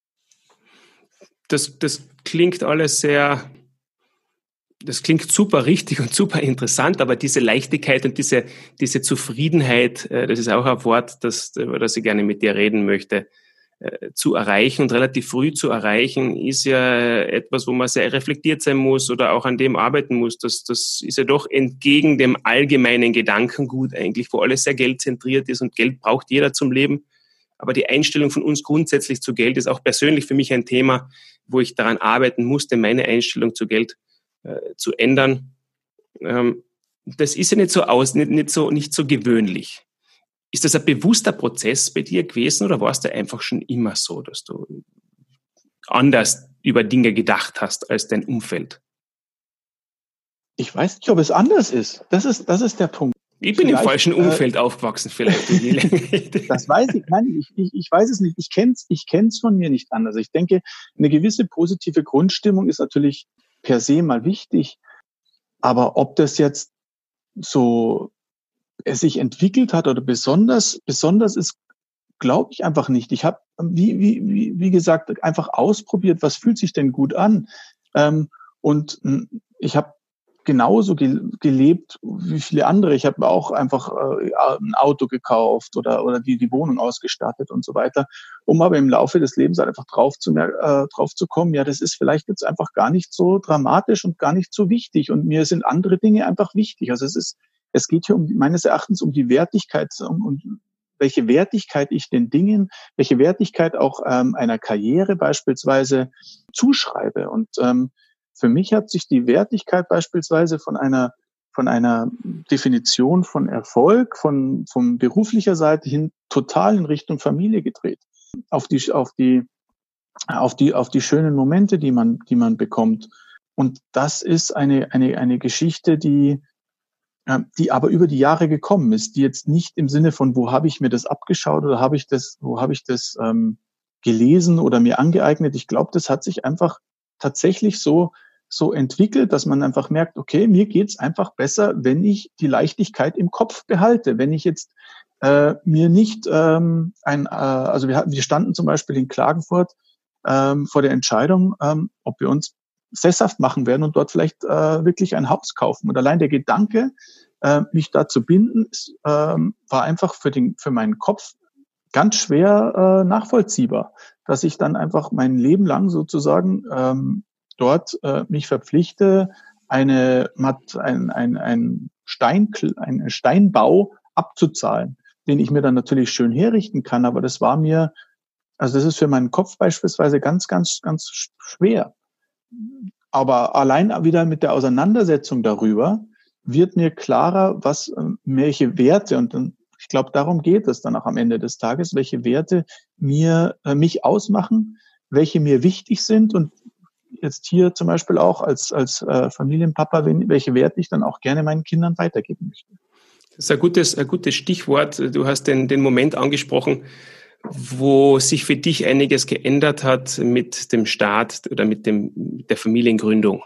Das, das klingt alles sehr, das klingt super richtig und super interessant, aber diese Leichtigkeit und diese, diese Zufriedenheit, das ist auch ein Wort, das, über das ich gerne mit dir reden möchte, zu erreichen und relativ früh zu erreichen, ist ja etwas, wo man sehr reflektiert sein muss oder auch an dem arbeiten muss. Das, das ist ja doch entgegen dem allgemeinen Gedankengut eigentlich, wo alles sehr geldzentriert ist und Geld braucht jeder zum Leben. Aber die Einstellung von uns grundsätzlich zu Geld ist auch persönlich für mich ein Thema, wo ich daran arbeiten musste, meine Einstellung zu Geld äh, zu ändern. Ähm, das ist ja nicht so aus, nicht, nicht so, nicht so gewöhnlich. Ist das ein bewusster Prozess bei dir gewesen oder war es da einfach schon immer so, dass du anders über Dinge gedacht hast als dein Umfeld? Ich weiß nicht, ob es anders ist. Das ist, das ist der Punkt. Ich bin vielleicht, im falschen Umfeld äh, aufgewachsen, vielleicht. Das weiß ich, nein, ich, ich, ich weiß es nicht. Ich kenn's, ich kenn's von mir nicht anders. Ich denke, eine gewisse positive Grundstimmung ist natürlich per se mal wichtig. Aber ob das jetzt so es sich entwickelt hat oder besonders, besonders ist, glaube ich einfach nicht. Ich habe, wie, wie, wie gesagt, einfach ausprobiert, was fühlt sich denn gut an. Ähm, und ich habe genauso ge- gelebt wie viele andere. Ich habe auch einfach äh, ein Auto gekauft oder, oder die, die Wohnung ausgestattet und so weiter, um aber im Laufe des Lebens halt einfach drauf zu, äh, drauf zu kommen, ja, das ist vielleicht jetzt einfach gar nicht so dramatisch und gar nicht so wichtig und mir sind andere Dinge einfach wichtig. Also es ist Es geht hier um meines Erachtens um die Wertigkeit um, um welche Wertigkeit ich den Dingen, welche Wertigkeit auch ähm, einer Karriere beispielsweise zuschreibe. Und ähm, für mich hat sich die Wertigkeit beispielsweise von einer von einer Definition von Erfolg, von von beruflicher Seite hin total in Richtung Familie gedreht. Auf die auf die auf die auf die schönen Momente, die man die man bekommt. Und das ist eine eine eine Geschichte, die die aber über die Jahre gekommen ist, die jetzt nicht im Sinne von, wo habe ich mir das abgeschaut oder habe ich das, wo habe ich das ähm, gelesen oder mir angeeignet. Ich glaube, das hat sich einfach tatsächlich so so entwickelt, dass man einfach merkt, okay, mir geht's einfach besser, wenn ich die Leichtigkeit im Kopf behalte, wenn ich jetzt äh, mir nicht ähm, ein, äh, also wir hatten, wir standen zum Beispiel in Klagenfurt ähm, vor der Entscheidung, ähm, ob wir uns sesshaft machen werden und dort vielleicht äh, wirklich ein Haus kaufen. Und allein der Gedanke, äh, mich da zu binden, ist, ähm, war einfach für den für meinen Kopf ganz schwer äh, nachvollziehbar, dass ich dann einfach mein Leben lang sozusagen ähm, dort äh, mich verpflichte, eine ein ein ein Stein ein Steinbau abzuzahlen, den ich mir dann natürlich schön herrichten kann. Aber das war mir, also das ist für meinen Kopf beispielsweise ganz ganz ganz schwer. Aber allein wieder mit der Auseinandersetzung darüber wird mir klarer, was welche Werte, und ich glaube, darum geht es dann auch am Ende des Tages, welche Werte mir mich ausmachen, welche mir wichtig sind und jetzt hier zum Beispiel auch als als Familienpapa, welche Werte ich dann auch gerne meinen Kindern weitergeben möchte. Das ist ein gutes, ein gutes Stichwort. Du hast den, den Moment angesprochen, wo sich für dich einiges geändert hat mit dem Start oder mit dem mit der Familiengründung.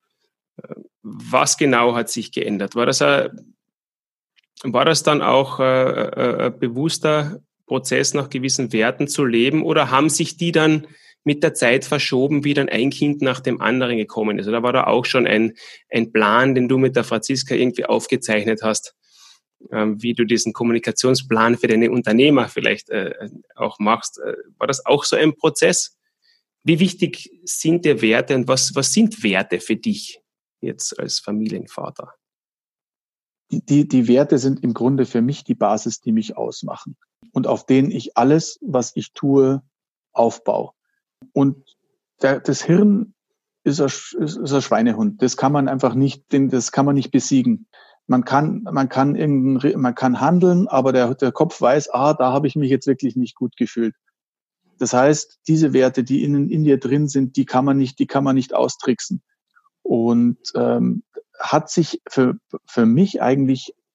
Was genau hat sich geändert? War das ein, war das dann auch ein, ein bewusster Prozess, nach gewissen Werten zu leben, oder haben sich die dann mit der Zeit verschoben, wie dann ein Kind nach dem anderen gekommen ist? Oder war da auch schon ein, ein Plan, den du mit der Franziska irgendwie aufgezeichnet hast, wie du diesen Kommunikationsplan für deine Unternehmer vielleicht äh, auch machst? War das auch so ein Prozess? Wie wichtig sind dir Werte und was, was sind Werte für dich jetzt als Familienvater? Die, die, die Werte sind im Grunde für mich die Basis, die mich ausmachen und auf denen ich alles, was ich tue, aufbaue. Und der, das Hirn ist ein, ist, ist ein Schweinehund. Das kann man einfach nicht, das kann man nicht besiegen. Man kann, man kann irgendein, man kann handeln, aber der, der Kopf weiß, ah, da habe ich mich jetzt wirklich nicht gut gefühlt. Das heißt, diese Werte, die in, in dir drin sind, die kann man nicht, die kann man nicht austricksen. Und ähm, hat sich für für mich eigentlich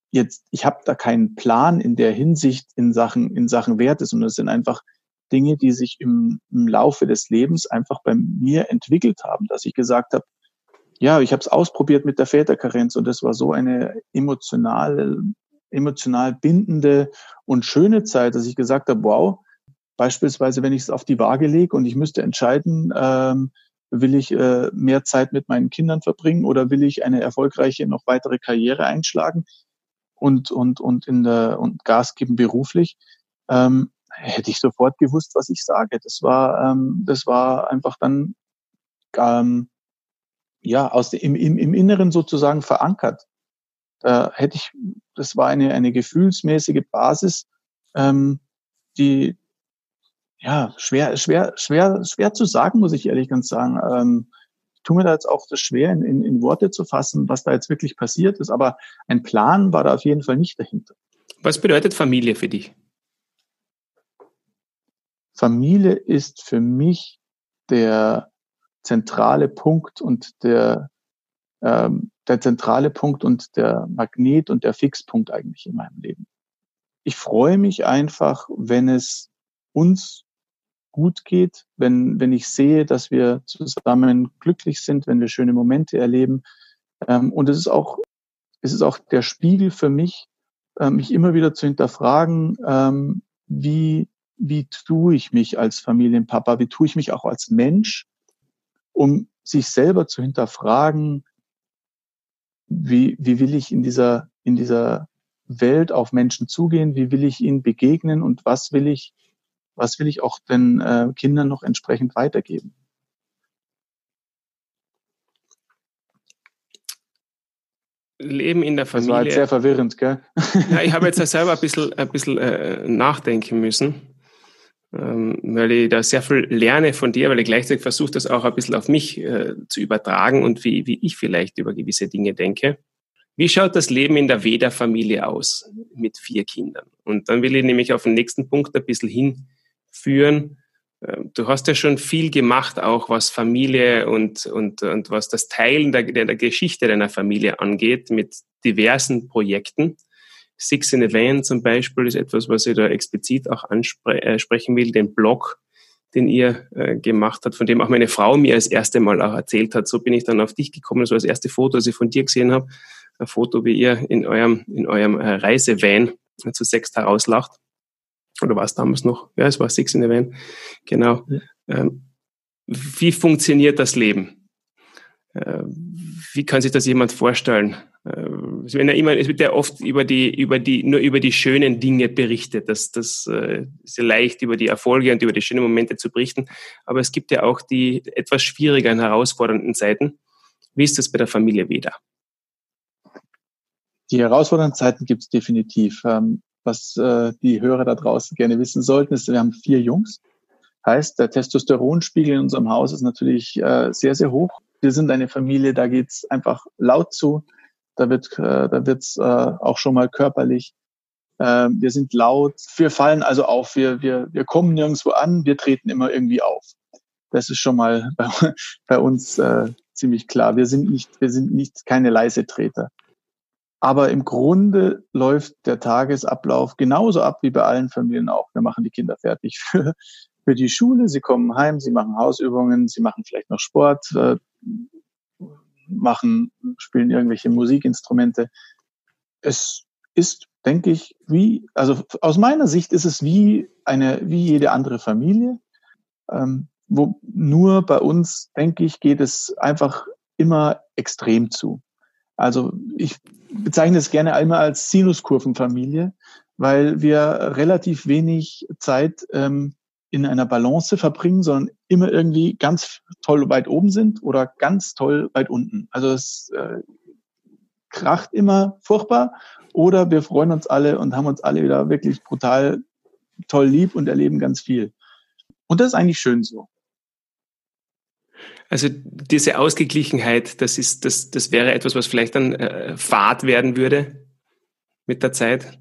jetzt, ich habe da keinen Plan in der Hinsicht in Sachen, in Sachen Werte, sondern es sind einfach Dinge, die sich im, im Laufe des Lebens einfach bei mir entwickelt haben, dass ich gesagt habe, ja, ich habe es ausprobiert mit der Väterkarenz und das war so eine emotionale, emotional bindende und schöne Zeit, dass ich gesagt habe, wow, beispielsweise, wenn ich es auf die Waage lege und ich müsste entscheiden, ähm, will ich äh, mehr Zeit mit meinen Kindern verbringen oder will ich eine erfolgreiche, noch weitere Karriere einschlagen und, und, und in der, und Gas geben beruflich, ähm, hätte ich sofort gewusst, was ich sage. Das war, ähm, das war einfach dann, ähm, ja, aus dem, im, im Inneren sozusagen verankert. Da hätte ich, das war eine, eine gefühlsmäßige Basis, ähm, die, ja, schwer, schwer, schwer, schwer zu sagen, muss ich ehrlich ganz sagen. Ähm, ich tue mir da jetzt auch das schwer, in, in, in Worte zu fassen, was da jetzt wirklich passiert ist. Aber ein Plan war da auf jeden Fall nicht dahinter. Was bedeutet Familie für dich? Familie ist für mich der zentrale Punkt und der, ähm, der zentrale Punkt und der Magnet und der Fixpunkt eigentlich in meinem Leben. Ich freue mich einfach, wenn es uns gut geht, wenn, wenn ich sehe, dass wir zusammen glücklich sind, wenn wir schöne Momente erleben. Ähm, und es ist auch, es ist auch der Spiegel für mich, ähm, mich immer wieder zu hinterfragen, ähm, wie, wie tue ich mich als Familienpapa, wie tue ich mich auch als Mensch, um sich selber zu hinterfragen, wie, wie will ich in dieser, in dieser Welt auf Menschen zugehen, wie will ich ihnen begegnen und was will ich Was will ich auch den äh, Kindern noch entsprechend weitergeben? Leben in der Familie. Das war jetzt sehr verwirrend, gell? Ja, ich habe jetzt selber ein bisschen, ein bisschen äh, nachdenken müssen, ähm, weil ich da sehr viel lerne von dir, weil ich gleichzeitig versuche, das auch ein bisschen auf mich äh, zu übertragen und wie, wie ich vielleicht über gewisse Dinge denke. Wie schaut das Leben in der Weder-Familie aus mit vier Kindern? Und dann will ich nämlich auf den nächsten Punkt ein bisschen hinführen. Du hast ja schon viel gemacht, auch was Familie und, und, und was das Teilen der, der Geschichte deiner Familie angeht, mit diversen Projekten. Six in a Van zum Beispiel ist etwas, was ich da explizit auch ansprechen will, den Blog, den ihr äh, gemacht habt, von dem auch meine Frau mir das erste Mal auch erzählt hat. So bin ich dann auf dich gekommen. Das war das erste Foto, das ich von dir gesehen habe. Ein Foto, wie ihr in eurem, in eurem äh, Reisevan zu sechst herauslacht. Oder war es damals noch? Ja, es war Six in a Van. Genau. Ja. Ähm, wie funktioniert das Leben? Äh, wie kann sich das jemand vorstellen? Äh, es wird ja immer, es wird ja oft über die, über die, nur über die schönen Dinge berichtet. Das, das äh, ist ja leicht, über die Erfolge und über die schönen Momente zu berichten. Aber es gibt ja auch die etwas schwierigeren, herausfordernden Seiten. Wie ist das bei der Familie Weder? Die herausfordernden Zeiten gibt es definitiv. Ähm, Was äh, die Hörer da draußen gerne wissen sollten, ist, wir haben vier Jungs. Heißt, der Testosteronspiegel in unserem Haus ist natürlich äh, sehr, sehr hoch. Wir sind eine Familie, da geht's einfach laut zu. Da wird, äh, da wird's äh, auch schon mal körperlich. Äh, wir sind laut. Wir fallen also auf. Wir, wir, wir kommen nirgendwo an. Wir treten immer irgendwie auf. Das ist schon mal bei, bei uns äh, ziemlich klar. Wir sind nicht, wir sind nicht keine leise Treter. Aber im Grunde läuft der Tagesablauf genauso ab wie bei allen Familien auch. Wir machen die Kinder fertig für, für die Schule. Sie kommen heim, sie machen Hausübungen, sie machen vielleicht noch Sport, äh, machen, spielen irgendwelche Musikinstrumente. Es ist, denke ich, wie, also aus meiner Sicht ist es wie eine, wie jede andere Familie. Ähm, wo nur bei uns, denke ich, geht es einfach immer extrem zu. Also ich bezeichne es gerne einmal als Sinuskurvenfamilie, weil wir relativ wenig Zeit ähm, in einer Balance verbringen, sondern immer irgendwie ganz toll weit oben sind oder ganz toll weit unten. Also es äh, kracht immer furchtbar oder wir freuen uns alle und haben uns alle wieder wirklich brutal toll lieb und erleben ganz viel. Und das ist eigentlich schön so. Also diese Ausgeglichenheit, das ist, das, das wäre etwas, was vielleicht dann äh, fad werden würde mit der Zeit.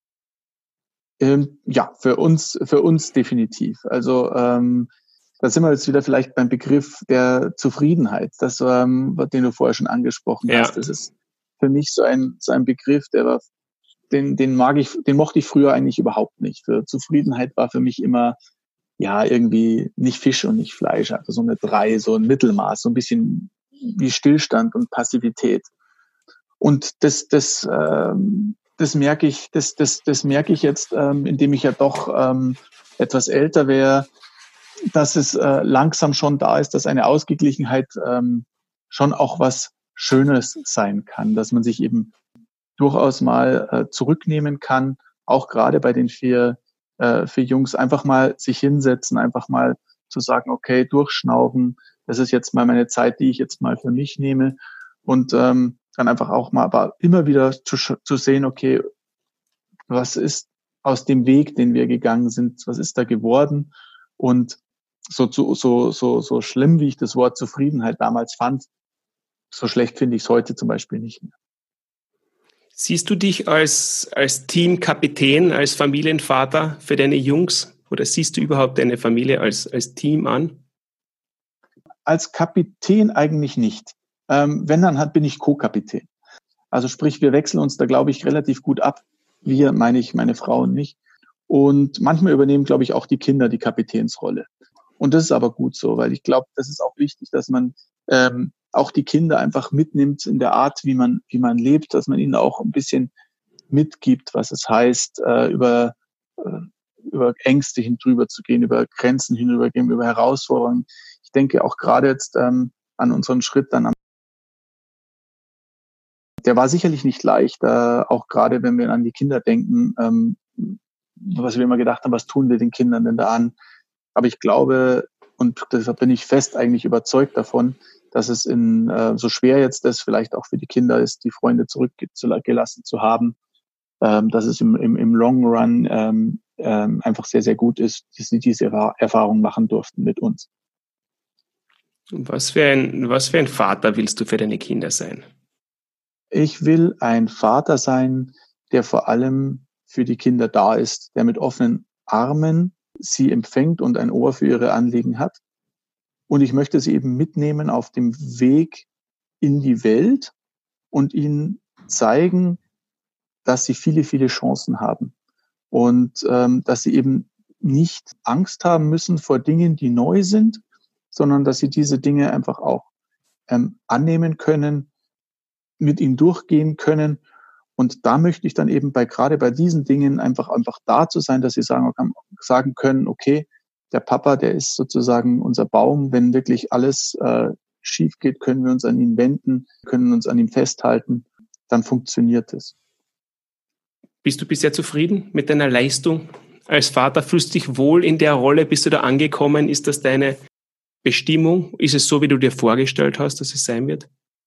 Ähm, ja, für uns, für uns definitiv. Also ähm, da sind wir jetzt wieder vielleicht beim Begriff der Zufriedenheit, das, ähm, den du vorher schon angesprochen ja. hast. Das ist für mich so ein, so ein Begriff, der war den, den mag ich, den mochte ich früher eigentlich überhaupt nicht. Für Zufriedenheit war für mich immer, ja, irgendwie nicht Fisch und nicht Fleisch, also so eine drei, so ein Mittelmaß, so ein bisschen wie Stillstand und Passivität. Und das, das, ähm, das merke ich, das, das, das merke ich jetzt, ähm, indem ich ja doch ähm, etwas älter wäre, dass es äh, langsam schon da ist, dass eine Ausgeglichenheit ähm, schon auch was Schönes sein kann, dass man sich eben durchaus mal äh, zurücknehmen kann, auch gerade bei den vier, äh, vier Jungs, einfach mal sich hinsetzen, einfach mal zu sagen, okay, durchschnaufen, das ist jetzt mal meine Zeit, die ich jetzt mal für mich nehme und ähm, dann einfach auch mal aber immer wieder zu, zu sehen, okay, was ist aus dem Weg, den wir gegangen sind, was ist da geworden und so, so, so, so, so schlimm, wie ich das Wort Zufriedenheit damals fand, so schlecht finde ich es heute zum Beispiel nicht mehr. Siehst du dich als, als Teamkapitän, als Familienvater für deine Jungs? Oder siehst du überhaupt deine Familie als, als Team an? Als Kapitän eigentlich nicht. Ähm, wenn, dann hat, bin ich Co-Kapitän. Also sprich, wir wechseln uns da, glaube ich, relativ gut ab. Wir, meine ich, meine Frau und mich. Und manchmal übernehmen, glaube ich, auch die Kinder die Kapitänsrolle. Und das ist aber gut so, weil ich glaube, das ist auch wichtig, dass man ähm, auch die Kinder einfach mitnimmt in der Art, wie man, wie man lebt, dass man ihnen auch ein bisschen mitgibt, was es heißt, äh, über, äh, über Ängste hinüber zu gehen, über Grenzen hinübergehen, über Herausforderungen. Ich denke auch gerade jetzt ähm, an unseren Schritt dann am Der war sicherlich nicht leicht, äh, auch gerade wenn wir an die Kinder denken, ähm, was wir immer gedacht haben, was tun wir den Kindern denn da an? Aber ich glaube, und deshalb bin ich fest eigentlich überzeugt davon, dass es in äh, so schwer jetzt das vielleicht auch für die Kinder ist, die Freunde zurückgelassen zu haben, ähm, dass es im, im, im Long Run ähm, ähm, einfach sehr, sehr gut ist, dass sie diese Erfahrung machen durften mit uns. Was für ein, was für ein Vater willst du für deine Kinder sein? Ich will ein Vater sein, der vor allem für die Kinder da ist, der mit offenen Armen sie empfängt und ein Ohr für ihre Anliegen hat. Und ich möchte sie eben mitnehmen auf dem Weg in die Welt und ihnen zeigen, dass sie viele, viele Chancen haben. Und ähm, dass sie eben nicht Angst haben müssen vor Dingen, die neu sind, sondern dass sie diese Dinge einfach auch ähm, annehmen können, mit ihnen durchgehen können. Und da möchte ich dann eben bei, gerade bei diesen Dingen einfach, einfach da zu sein, dass sie sagen, sagen können, okay, der Papa, der ist sozusagen unser Baum. Wenn wirklich alles äh, schief geht, können wir uns an ihn wenden, können uns an ihm festhalten. Dann funktioniert es. Bist du bisher zufrieden mit deiner Leistung als Vater? Fühlst du dich wohl in der Rolle? Bist du da angekommen? Ist das deine Bestimmung? Ist es so, wie du dir vorgestellt hast, dass es sein wird?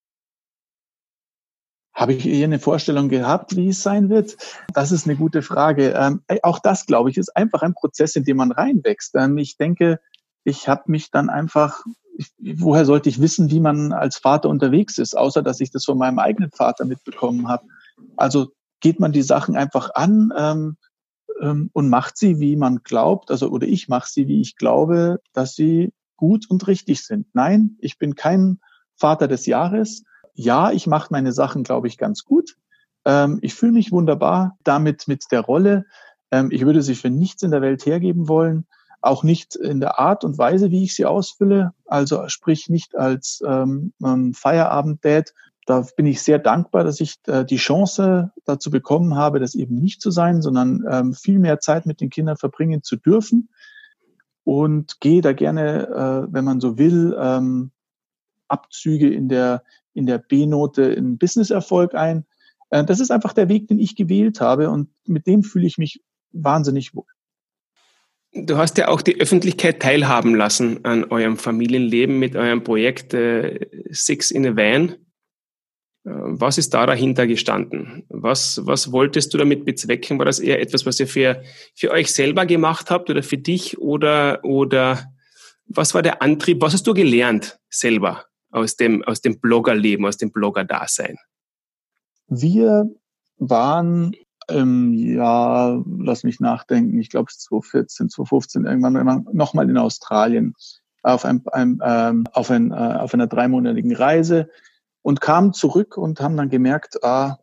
Habe ich eher eine Vorstellung gehabt, wie es sein wird? Das ist eine gute Frage. Ähm, auch das, glaube ich, ist einfach ein Prozess, in den man reinwächst. Ähm, ich denke, ich habe mich dann einfach, ich, woher sollte ich wissen, wie man als Vater unterwegs ist, außer dass ich das von meinem eigenen Vater mitbekommen habe. Also geht man die Sachen einfach an ähm, ähm, und macht sie, wie man glaubt, also oder ich mache sie, wie ich glaube, dass sie gut und richtig sind. Nein, ich bin kein Vater des Jahres. Ja, ich mache meine Sachen, glaube ich, ganz gut. Ähm, ich fühle mich wunderbar damit mit der Rolle. Ähm, ich würde sie für nichts in der Welt hergeben wollen, auch nicht in der Art und Weise, wie ich sie ausfülle. Also sprich nicht als ähm, Feierabend-Dad. Da bin ich sehr dankbar, dass ich äh, die Chance dazu bekommen habe, das eben nicht zu sein, sondern ähm, viel mehr Zeit mit den Kindern verbringen zu dürfen. Und gehe da gerne, äh, wenn man so will, ähm, Abzüge in der in der B-Note in Business-Erfolg ein. Das ist einfach der Weg, den ich gewählt habe und mit dem fühle ich mich wahnsinnig wohl. Du hast ja auch die Öffentlichkeit teilhaben lassen an eurem Familienleben mit eurem Projekt äh, Six in a Van. Was ist da dahinter gestanden? Was, was wolltest du damit bezwecken? War das eher etwas, was ihr für, für euch selber gemacht habt oder für dich? Oder, oder was war der Antrieb? Was hast du gelernt selber aus dem, aus dem Bloggerleben, aus dem Blogger-Dasein? Wir waren im Jahr, lass mich nachdenken, ich glaube zwanzig vierzehn, zwanzig fünfzehn irgendwann nochmal in Australien auf, ein, ein, ähm, auf, ein, äh, auf einer dreimonatigen Reise und kamen zurück und haben dann gemerkt, ah,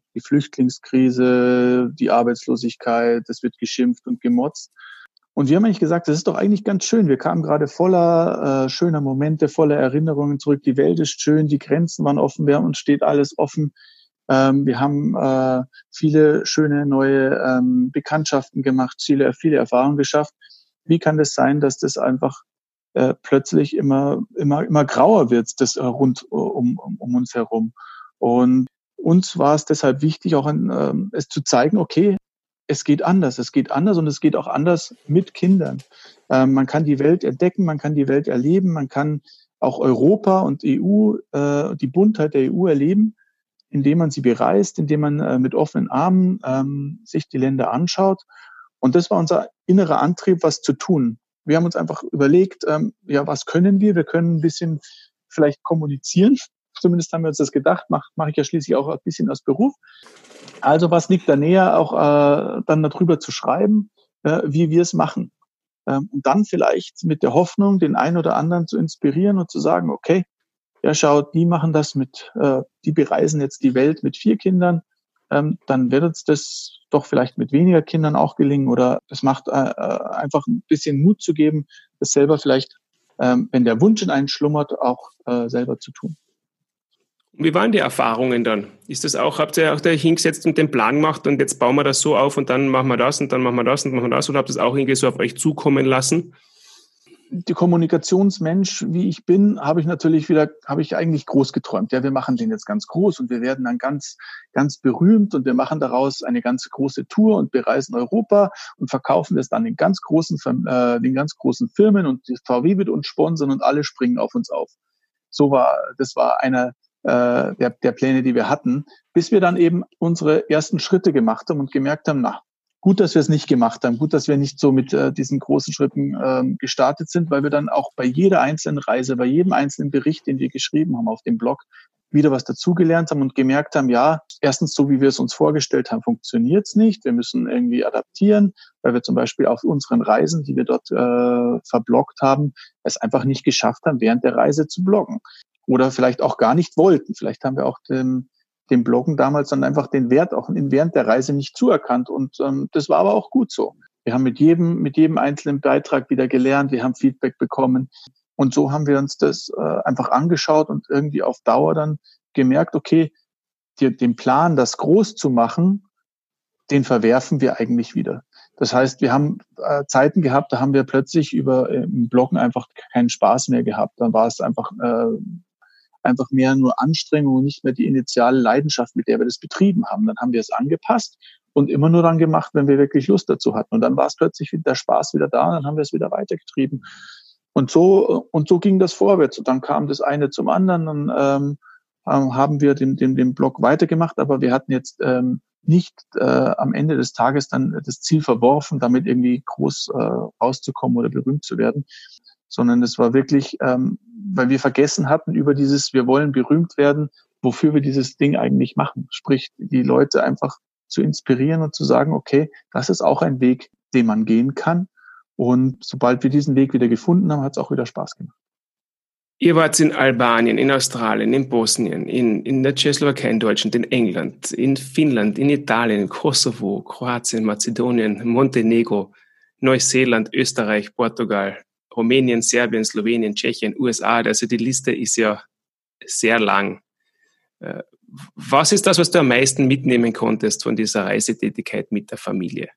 die Flüchtlingskrise, die Arbeitslosigkeit, es wird geschimpft und gemotzt. Und wir haben eigentlich gesagt, das ist doch eigentlich ganz schön. Wir kamen gerade voller äh, schöner Momente, voller Erinnerungen zurück. Die Welt ist schön, die Grenzen waren offen, wir haben, uns steht alles offen. Ähm, wir haben äh, viele schöne neue ähm, Bekanntschaften gemacht, viele, viele Erfahrungen geschafft. Wie kann das sein, dass das einfach äh, plötzlich immer, immer, immer grauer wird, das äh, rund um, um, um uns herum? Und uns war es deshalb wichtig, auch an, ähm, es zu zeigen, okay, es geht anders, es geht anders und es geht auch anders mit Kindern. Ähm, man kann die Welt entdecken, man kann die Welt erleben, man kann auch Europa und E U, äh, die Buntheit der E U erleben, indem man sie bereist, indem man äh, mit offenen Armen ähm, sich die Länder anschaut. Und das war unser innerer Antrieb, was zu tun. Wir haben uns einfach überlegt, ähm, ja, was können wir? Wir können ein bisschen vielleicht kommunizieren. Zumindest haben wir uns das gedacht, mache mach ich ja schließlich auch ein bisschen aus Beruf. Also was liegt da näher, auch äh, dann darüber zu schreiben, äh, wie wir es machen. Ähm, und dann vielleicht mit der Hoffnung, den einen oder anderen zu inspirieren und zu sagen, okay, ja, schaut, die machen das mit, äh, die bereisen jetzt die Welt mit vier Kindern, ähm, dann wird uns das doch vielleicht mit weniger Kindern auch gelingen oder es macht äh, einfach ein bisschen Mut zu geben, das selber vielleicht, ähm, wenn der Wunsch in einen schlummert, auch äh, selber zu tun. Wie waren die Erfahrungen dann? Ist das auch, habt ihr auch da hingesetzt und den Plan gemacht und jetzt bauen wir das so auf und dann machen wir das und dann machen wir das und machen wir das oder habt ihr das auch irgendwie so auf euch zukommen lassen? Die Kommunikationsmensch, wie ich bin, habe ich natürlich wieder, habe ich eigentlich groß geträumt. Ja, wir machen den jetzt ganz groß und wir werden dann ganz, ganz berühmt und wir machen daraus eine ganz große Tour und bereisen Europa und verkaufen das dann den ganz großen, äh, den ganz großen Firmen und die V W wird uns sponsern und alle springen auf uns auf. So war, das war einer äh, der, der Pläne, die wir hatten, bis wir dann eben unsere ersten Schritte gemacht haben und gemerkt haben, na, gut, dass wir es nicht gemacht haben, gut, dass wir nicht so mit äh, diesen großen Schritten ähm, gestartet sind, weil wir dann auch bei jeder einzelnen Reise, bei jedem einzelnen Bericht, den wir geschrieben haben auf dem Blog, wieder was dazugelernt haben und gemerkt haben, ja, erstens, so wie wir es uns vorgestellt haben, funktioniert es nicht. Wir müssen irgendwie adaptieren, weil wir zum Beispiel auf unseren Reisen, die wir dort äh, verbloggt haben, es einfach nicht geschafft haben, während der Reise zu bloggen. Oder vielleicht auch gar nicht wollten. Vielleicht haben wir auch dem, dem Bloggen damals dann einfach den Wert auch während der Reise nicht zuerkannt. Und ähm, das war aber auch gut so. Wir haben mit jedem, mit jedem einzelnen Beitrag wieder gelernt, wir haben Feedback bekommen. Und so haben wir uns das äh, einfach angeschaut und irgendwie auf Dauer dann gemerkt, okay, die, den Plan, das groß zu machen, den verwerfen wir eigentlich wieder. Das heißt, wir haben äh, Zeiten gehabt, da haben wir plötzlich über äh, im Bloggen einfach keinen Spaß mehr gehabt. Dann war es einfach äh, einfach mehr nur Anstrengung und nicht mehr die initiale Leidenschaft, mit der wir das betrieben haben. Dann haben wir es angepasst und immer nur dann gemacht, wenn wir wirklich Lust dazu hatten. Und dann war es plötzlich wieder der Spaß wieder da und dann haben wir es wieder weitergetrieben. Und so, und so ging das vorwärts. Und dann kam das eine zum anderen und ähm, haben wir den, den, den Blog weitergemacht, aber wir hatten jetzt ähm, nicht äh, am Ende des Tages dann das Ziel verworfen, damit irgendwie groß äh, rauszukommen oder berühmt zu werden, sondern es war wirklich, ähm, weil wir vergessen hatten über dieses, wir wollen berühmt werden, wofür wir dieses Ding eigentlich machen. Sprich, die Leute einfach zu inspirieren und zu sagen, okay, das ist auch ein Weg, den man gehen kann. Und sobald wir diesen Weg wieder gefunden haben, hat es auch wieder Spaß gemacht. Ihr wart in Albanien, in Australien, in Bosnien, in, in der Tschechoslowakei, in Deutschland, in England, in Finnland, in Italien, Kosovo, Kroatien, Mazedonien, Montenegro, Neuseeland, Österreich, Portugal, Rumänien, Serbien, Slowenien, Tschechien, U S A. Also die Liste ist ja sehr lang. Was ist das, was du am meisten mitnehmen konntest von dieser Reisetätigkeit mit der Familie?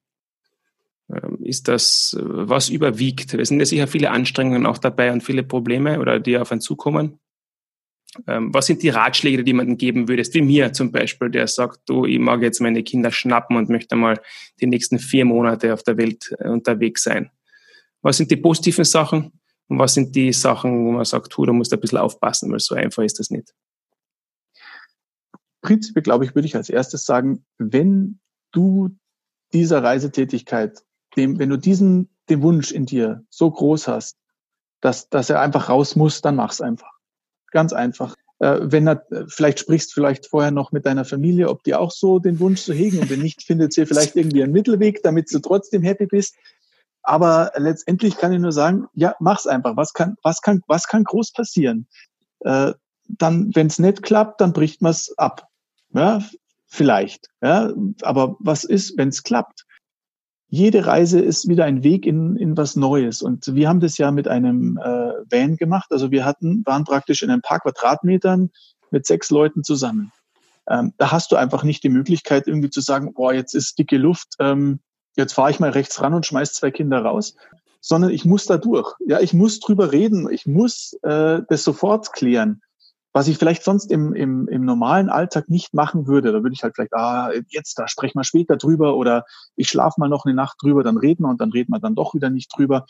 Ist das, was überwiegt? Es sind ja sicher viele Anstrengungen auch dabei und viele Probleme, oder die auf einen zukommen. Was sind die Ratschläge, die du jemandem geben würdest, wie mir zum Beispiel, der sagt, du, ich mag jetzt meine Kinder schnappen und möchte mal die nächsten vier Monate auf der Welt unterwegs sein? Was sind die positiven Sachen und was sind die Sachen, wo man sagt, du, da musst du ein bisschen aufpassen, weil so einfach ist das nicht? Prinzipiell, glaube ich, würde ich als erstes sagen, wenn du dieser Reisetätigkeit, dem, wenn du diesen, den Wunsch in dir so groß hast, dass, dass er einfach raus muss, dann mach's einfach. Ganz einfach. Äh, wenn er, vielleicht sprichst vielleicht vorher noch mit deiner Familie, ob die auch so den Wunsch so hegen und wenn nicht, findet ihr vielleicht irgendwie einen Mittelweg, damit du trotzdem happy bist. Aber letztendlich kann ich nur sagen, ja, mach's einfach. Was kann, was kann, was kann groß passieren? Äh, dann, wenn es nicht klappt, dann bricht man es ab. Ja? vielleicht. Ja, aber was ist, wenn es klappt? Jede Reise ist wieder ein Weg in, in was Neues. Und wir haben das ja mit einem äh, Van gemacht. Also wir hatten, waren praktisch in ein paar Quadratmetern mit sechs Leuten zusammen. Ähm, da hast du einfach nicht die Möglichkeit, irgendwie zu sagen, boah, jetzt ist dicke Luft, ähm, jetzt fahre ich mal rechts ran und schmeiß zwei Kinder raus. Sondern ich muss da durch. Ja, ich muss drüber reden. Ich muss äh, das sofort klären. Was ich vielleicht sonst im, im, im normalen Alltag nicht machen würde. Da würde ich halt vielleicht, ah, jetzt, da sprechen wir später drüber oder ich schlafe mal noch eine Nacht drüber, dann reden wir und dann reden wir dann doch wieder nicht drüber.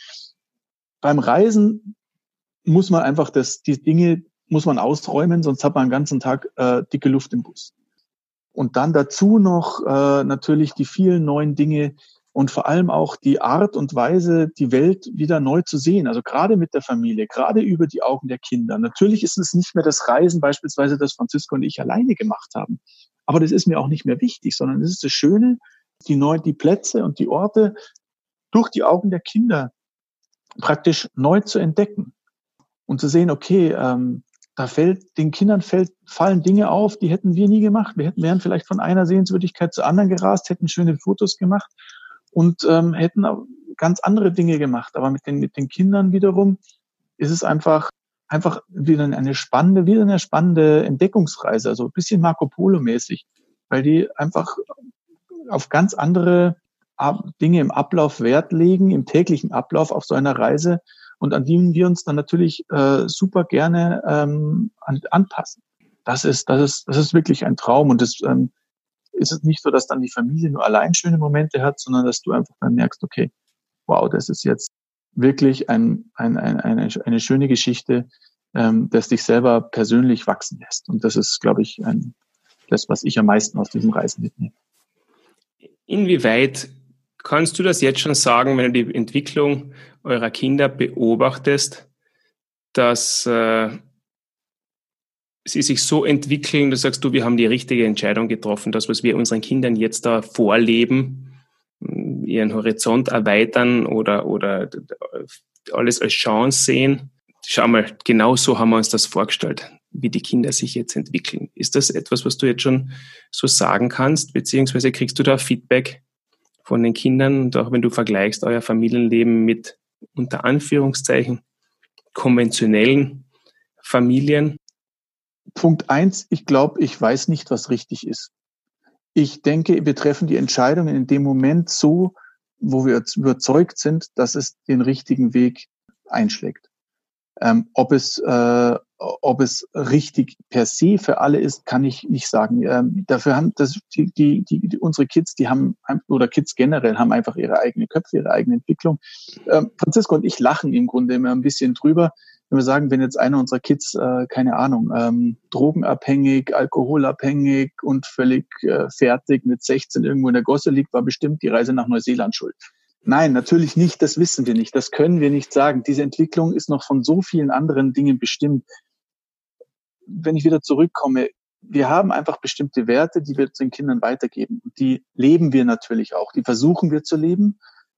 Beim Reisen muss man einfach das, die Dinge muss man ausräumen, sonst hat man den ganzen Tag äh, dicke Luft im Bus. Und dann dazu noch äh, natürlich die vielen neuen Dinge und vor allem auch die Art und Weise, die Welt wieder neu zu sehen. Also gerade mit der Familie, gerade über die Augen der Kinder. Natürlich ist es nicht mehr das Reisen beispielsweise, das Franziska und ich alleine gemacht haben. Aber das ist mir auch nicht mehr wichtig, sondern es ist das Schöne, die neu, die Plätze und die Orte durch die Augen der Kinder praktisch neu zu entdecken und zu sehen, okay, ähm, da fällt, den Kindern fällt, fallen Dinge auf, die hätten wir nie gemacht. Wir hätten, wären vielleicht von einer Sehenswürdigkeit zur anderen gerast, hätten schöne Fotos gemacht und ähm, hätten auch ganz andere Dinge gemacht. Aber mit den, mit den Kindern wiederum ist es einfach, einfach wieder eine spannende, wieder eine spannende Entdeckungsreise, also ein bisschen Marco Polo-mäßig, weil die einfach auf ganz andere Dinge im Ablauf Wert legen, im täglichen Ablauf auf so einer Reise und an denen wir uns dann natürlich äh, super gerne ähm, an, anpassen. Das ist, das ist, das ist wirklich ein Traum und das ähm, ist es nicht so, dass dann die Familie nur allein schöne Momente hat, sondern dass du einfach dann merkst, okay, wow, das ist jetzt wirklich ein, ein, ein, eine, eine schöne Geschichte, ähm, das dich selber persönlich wachsen lässt. Und das ist, glaube ich, ein, das, was ich am meisten aus diesem Reisen mitnehme. Inwieweit kannst du das jetzt schon sagen, wenn du die Entwicklung eurer Kinder beobachtest, dass äh, sie sich so entwickeln, du sagst, du, wir haben die richtige Entscheidung getroffen, das, was wir unseren Kindern jetzt da vorleben, ihren Horizont erweitern oder, oder alles als Chance sehen. Schau mal, genau so haben wir uns das vorgestellt, wie die Kinder sich jetzt entwickeln. Ist das etwas, was du jetzt schon so sagen kannst, beziehungsweise kriegst du da Feedback von den Kindern und auch wenn du vergleichst euer Familienleben mit unter Anführungszeichen konventionellen Familien? Punkt eins, ich glaube, ich weiß nicht, was richtig ist. Ich denke, wir treffen die Entscheidungen in dem Moment so, wo wir überzeugt sind, dass es den richtigen Weg einschlägt. Ähm, ob es, äh, ob es richtig per se für alle ist, kann ich nicht sagen. Ähm, dafür haben das die, die, die, die unsere Kids, die haben oder Kids generell haben einfach ihre eigene Köpfe, ihre eigene Entwicklung. Ähm, Franziska und ich lachen im Grunde immer ein bisschen drüber, wenn wir sagen, wenn jetzt einer unserer Kids, äh, keine Ahnung, ähm, drogenabhängig, alkoholabhängig und völlig äh, fertig mit sechzehn irgendwo in der Gosse liegt, war bestimmt die Reise nach Neuseeland schuld. Nein, natürlich nicht, das wissen wir nicht, das können wir nicht sagen. Diese Entwicklung ist noch von so vielen anderen Dingen bestimmt. Wenn ich wieder zurückkomme, wir haben einfach bestimmte Werte, die wir den Kindern weitergeben. Und die leben wir natürlich auch, die versuchen wir zu leben.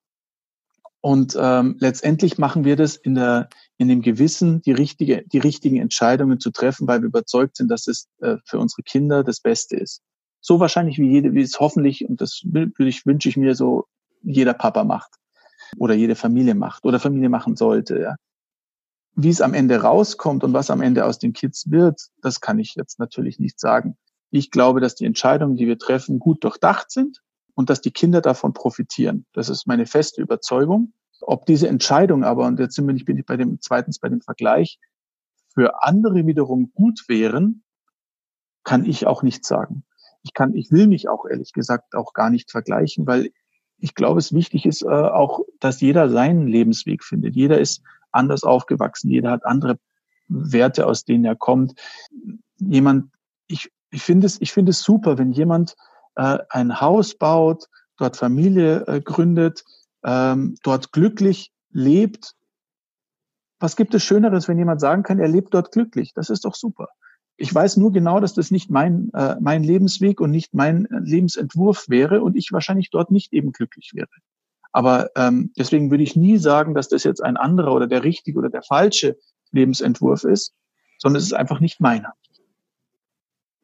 Und ähm, letztendlich machen wir das in der in dem Gewissen, die richtige die richtigen Entscheidungen zu treffen, weil wir überzeugt sind, dass es äh, für unsere Kinder das Beste ist. So wahrscheinlich wie jede, wie es hoffentlich, und das will, ich, wünsche ich mir so, jeder Papa macht oder jede Familie macht oder Familie machen sollte. Ja. Wie es am Ende rauskommt und was am Ende aus den Kids wird, das kann ich jetzt natürlich nicht sagen. Ich glaube, dass die Entscheidungen, die wir treffen, gut durchdacht sind und dass die Kinder davon profitieren. Das ist meine feste Überzeugung. Ob diese Entscheidung aber, und jetzt bin ich, bin ich bei dem, zweitens bei dem Vergleich, für andere wiederum gut wären, kann ich auch nicht sagen. Ich kann, ich will mich auch ehrlich gesagt auch gar nicht vergleichen, weil ich glaube, es wichtig ist äh, auch, dass jeder seinen Lebensweg findet. Jeder ist anders aufgewachsen. Jeder hat andere Werte, aus denen er kommt. Jemand, ich, ich finde es, ich finde es super, wenn jemand äh, ein Haus baut, dort Familie äh, gründet, ähm, dort glücklich lebt. Was gibt es Schöneres, wenn jemand sagen kann, er lebt dort glücklich? Das ist doch super. Ich weiß nur genau, dass das nicht mein, äh, mein Lebensweg und nicht mein Lebensentwurf wäre und ich wahrscheinlich dort nicht eben glücklich wäre. Aber ähm, deswegen würde ich nie sagen, dass das jetzt ein anderer oder der richtige oder der falsche Lebensentwurf ist, sondern es ist einfach nicht meiner.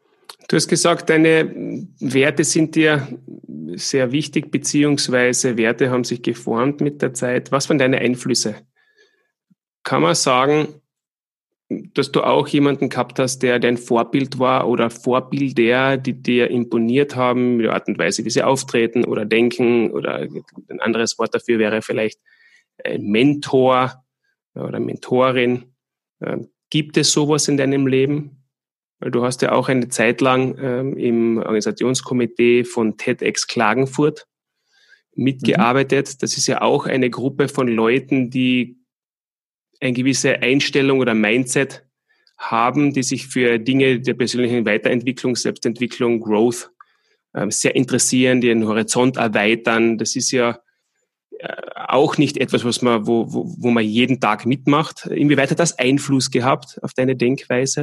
Du hast gesagt, deine Werte sind dir sehr wichtig, beziehungsweise Werte haben sich geformt mit der Zeit. Was waren deine Einflüsse? Kann man sagen, dass du auch jemanden gehabt hast, der dein Vorbild war oder Vorbilder, die dir imponiert haben, mit der Art und Weise, wie sie auftreten oder denken, oder ein anderes Wort dafür wäre vielleicht ein Mentor oder Mentorin. Gibt es sowas in deinem Leben? Weil du hast ja auch eine Zeit lang ähm, im Organisationskomitee von TEDx Klagenfurt mitgearbeitet. Mhm. Das ist ja auch eine Gruppe von Leuten, die eine gewisse Einstellung oder Mindset haben, die sich für Dinge der persönlichen Weiterentwicklung, Selbstentwicklung, Growth ähm, sehr interessieren, die den Horizont erweitern. Das ist ja äh, auch nicht etwas, was man, wo, wo, wo man jeden Tag mitmacht. Inwieweit hat das Einfluss gehabt auf deine Denkweise?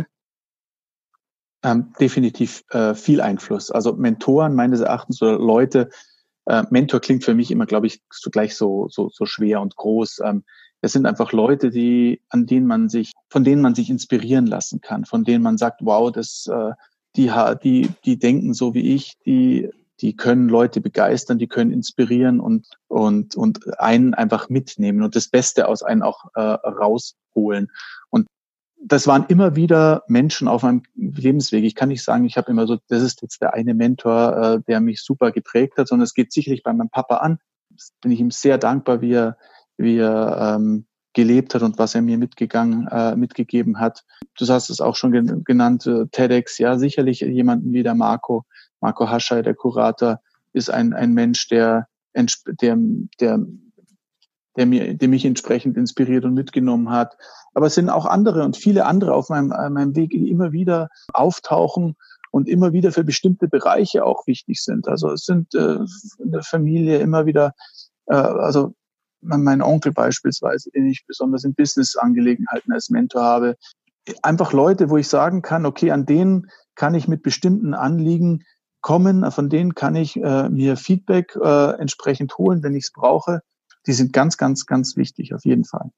Ähm, definitiv äh, viel Einfluss. Also Mentoren meines Erachtens oder Leute, äh, Mentor klingt für mich immer, glaube ich, so gleich so so so schwer und groß. Ähm, es sind einfach Leute, die an denen man sich, von denen man sich inspirieren lassen kann, von denen man sagt, wow, das äh, die die die denken so wie ich, die die können Leute begeistern, die können inspirieren und und und einen einfach mitnehmen und das Beste aus einem auch äh, rausholen. Und das waren immer wieder Menschen auf meinem Lebensweg. Ich kann nicht sagen, ich habe immer so, das ist jetzt der eine Mentor, äh, der mich super geprägt hat, sondern es geht sicherlich bei meinem Papa an. Das bin ich ihm sehr dankbar, wie er, wie er ähm, gelebt hat und was er mir mitgegangen, äh, mitgegeben hat. Du hast es auch schon gen- genannt, äh, TEDx, ja, sicherlich jemanden wie der Marco, Marco Haschai, der Kurator, ist ein, ein Mensch, der, der, der, der mir, der mich entsprechend inspiriert und mitgenommen hat. Aber es sind auch andere und viele andere auf meinem, meinem Weg, die immer wieder auftauchen und immer wieder für bestimmte Bereiche auch wichtig sind. Also es sind äh, in der Familie immer wieder, äh, also mein Onkel beispielsweise, den ich besonders in Business-Angelegenheiten als Mentor habe, einfach Leute, wo ich sagen kann, okay, an denen kann ich mit bestimmten Anliegen kommen, von denen kann ich äh, mir Feedback äh, entsprechend holen, wenn ich es brauche. Die sind ganz, ganz, ganz wichtig, auf jeden Fall.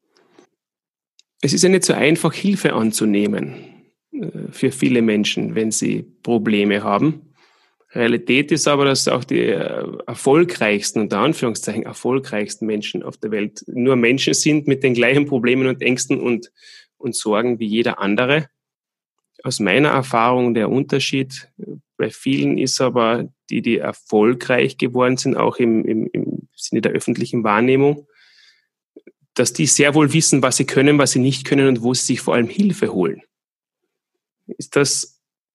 Es ist ja nicht so einfach, Hilfe anzunehmen äh, für viele Menschen, wenn sie Probleme haben. Realität ist aber, dass auch die äh, erfolgreichsten, unter Anführungszeichen, erfolgreichsten Menschen auf der Welt nur Menschen sind mit den gleichen Problemen und Ängsten und, und Sorgen wie jeder andere. Aus meiner Erfahrung der Unterschied bei vielen ist aber, die, die erfolgreich geworden sind, auch im, im, im Sinne der öffentlichen Wahrnehmung, dass die sehr wohl wissen, was sie können, was sie nicht können und wo sie sich vor allem Hilfe holen. Ist das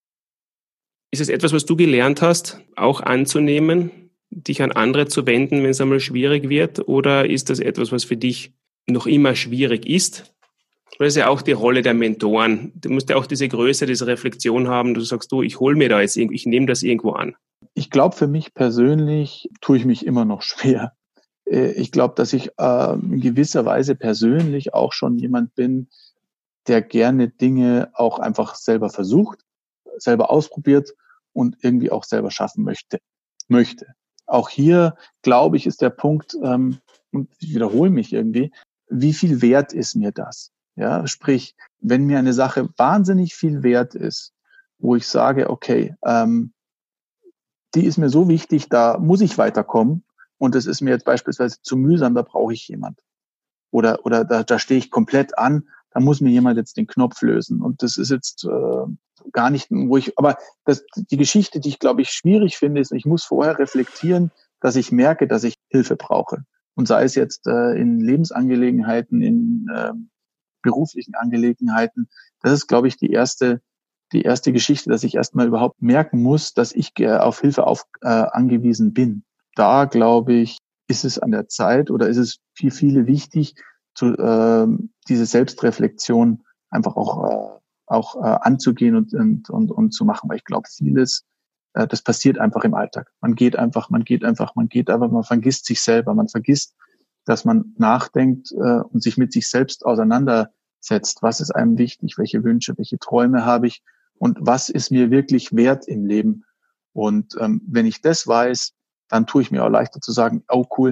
Ist es etwas, was du gelernt hast, auch anzunehmen, dich an andere zu wenden, wenn es einmal schwierig wird? Oder ist das etwas, was für dich noch immer schwierig ist? Das ist ja auch die Rolle der Mentoren. Du musst ja auch diese Größe, diese Reflexion haben. Du sagst, du, ich hole mir da jetzt, ich nehme das irgendwo an. Ich glaube, für mich persönlich tue ich mich immer noch schwer. Ich glaube, dass ich äh, in gewisser Weise persönlich auch schon jemand bin, der gerne Dinge auch einfach selber versucht, selber ausprobiert und irgendwie auch selber schaffen möchte. möchte. Auch hier, glaube ich, ist der Punkt, ähm, und ich wiederhole mich irgendwie, wie viel wert ist mir das? Ja, sprich, wenn mir eine Sache wahnsinnig viel wert ist, wo ich sage, okay, ähm, die ist mir so wichtig, da muss ich weiterkommen und das ist mir jetzt beispielsweise zu mühsam, da brauche ich jemand. Oder, oder da, da stehe ich komplett an, da muss mir jemand jetzt den Knopf lösen. Und das ist jetzt äh, gar nicht, wo ich, aber das, die Geschichte, die ich, glaube ich, schwierig finde, ist, ich muss vorher reflektieren, dass ich merke, dass ich Hilfe brauche. Und sei es jetzt äh, in Lebensangelegenheiten, in äh, beruflichen Angelegenheiten. Das ist, glaube ich, die erste, die erste Geschichte, dass ich erstmal überhaupt merken muss, dass ich äh, auf Hilfe auf, äh, angewiesen bin. Da, glaube ich, ist es an der Zeit oder ist es für viele wichtig, zu, äh, diese Selbstreflexion einfach auch, äh, auch äh, anzugehen und, und, und, und zu machen. Weil ich glaube, vieles, äh, das passiert einfach im Alltag. Man geht einfach, man geht einfach, man geht einfach, man vergisst sich selber, man vergisst, dass man nachdenkt äh, und sich mit sich selbst auseinandersetzt. Was ist einem wichtig? Welche Wünsche, welche Träume habe ich? Und was ist mir wirklich wert im Leben? Und ähm, wenn ich das weiß, dann tue ich mir auch leichter zu sagen, oh cool,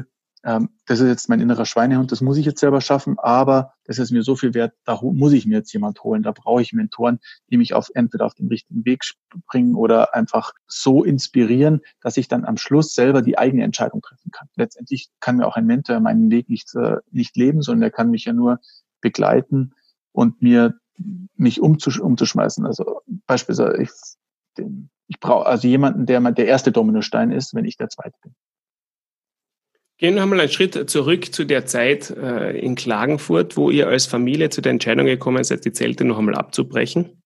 ähm, das ist jetzt mein innerer Schweinehund, das muss ich jetzt selber schaffen, aber das ist mir so viel wert, da muss ich mir jetzt jemand holen, da brauche ich Mentoren, die mich auf entweder auf den richtigen Weg bringen oder einfach so inspirieren, dass ich dann am Schluss selber die eigene Entscheidung treffen kann. Letztendlich kann mir auch ein Mentor meinen Weg nicht, äh, nicht leben, sondern er kann mich ja nur begleiten und mir mich umzusch- umzuschmeißen. Also beispielsweise, ich, den, ich brauche also jemanden, der mal der erste Dominostein ist, wenn ich der zweite bin. Gehen wir mal einen Schritt zurück zu der Zeit äh, in Klagenfurt, wo ihr als Familie zu der Entscheidung gekommen seid, die Zelte noch einmal abzubrechen.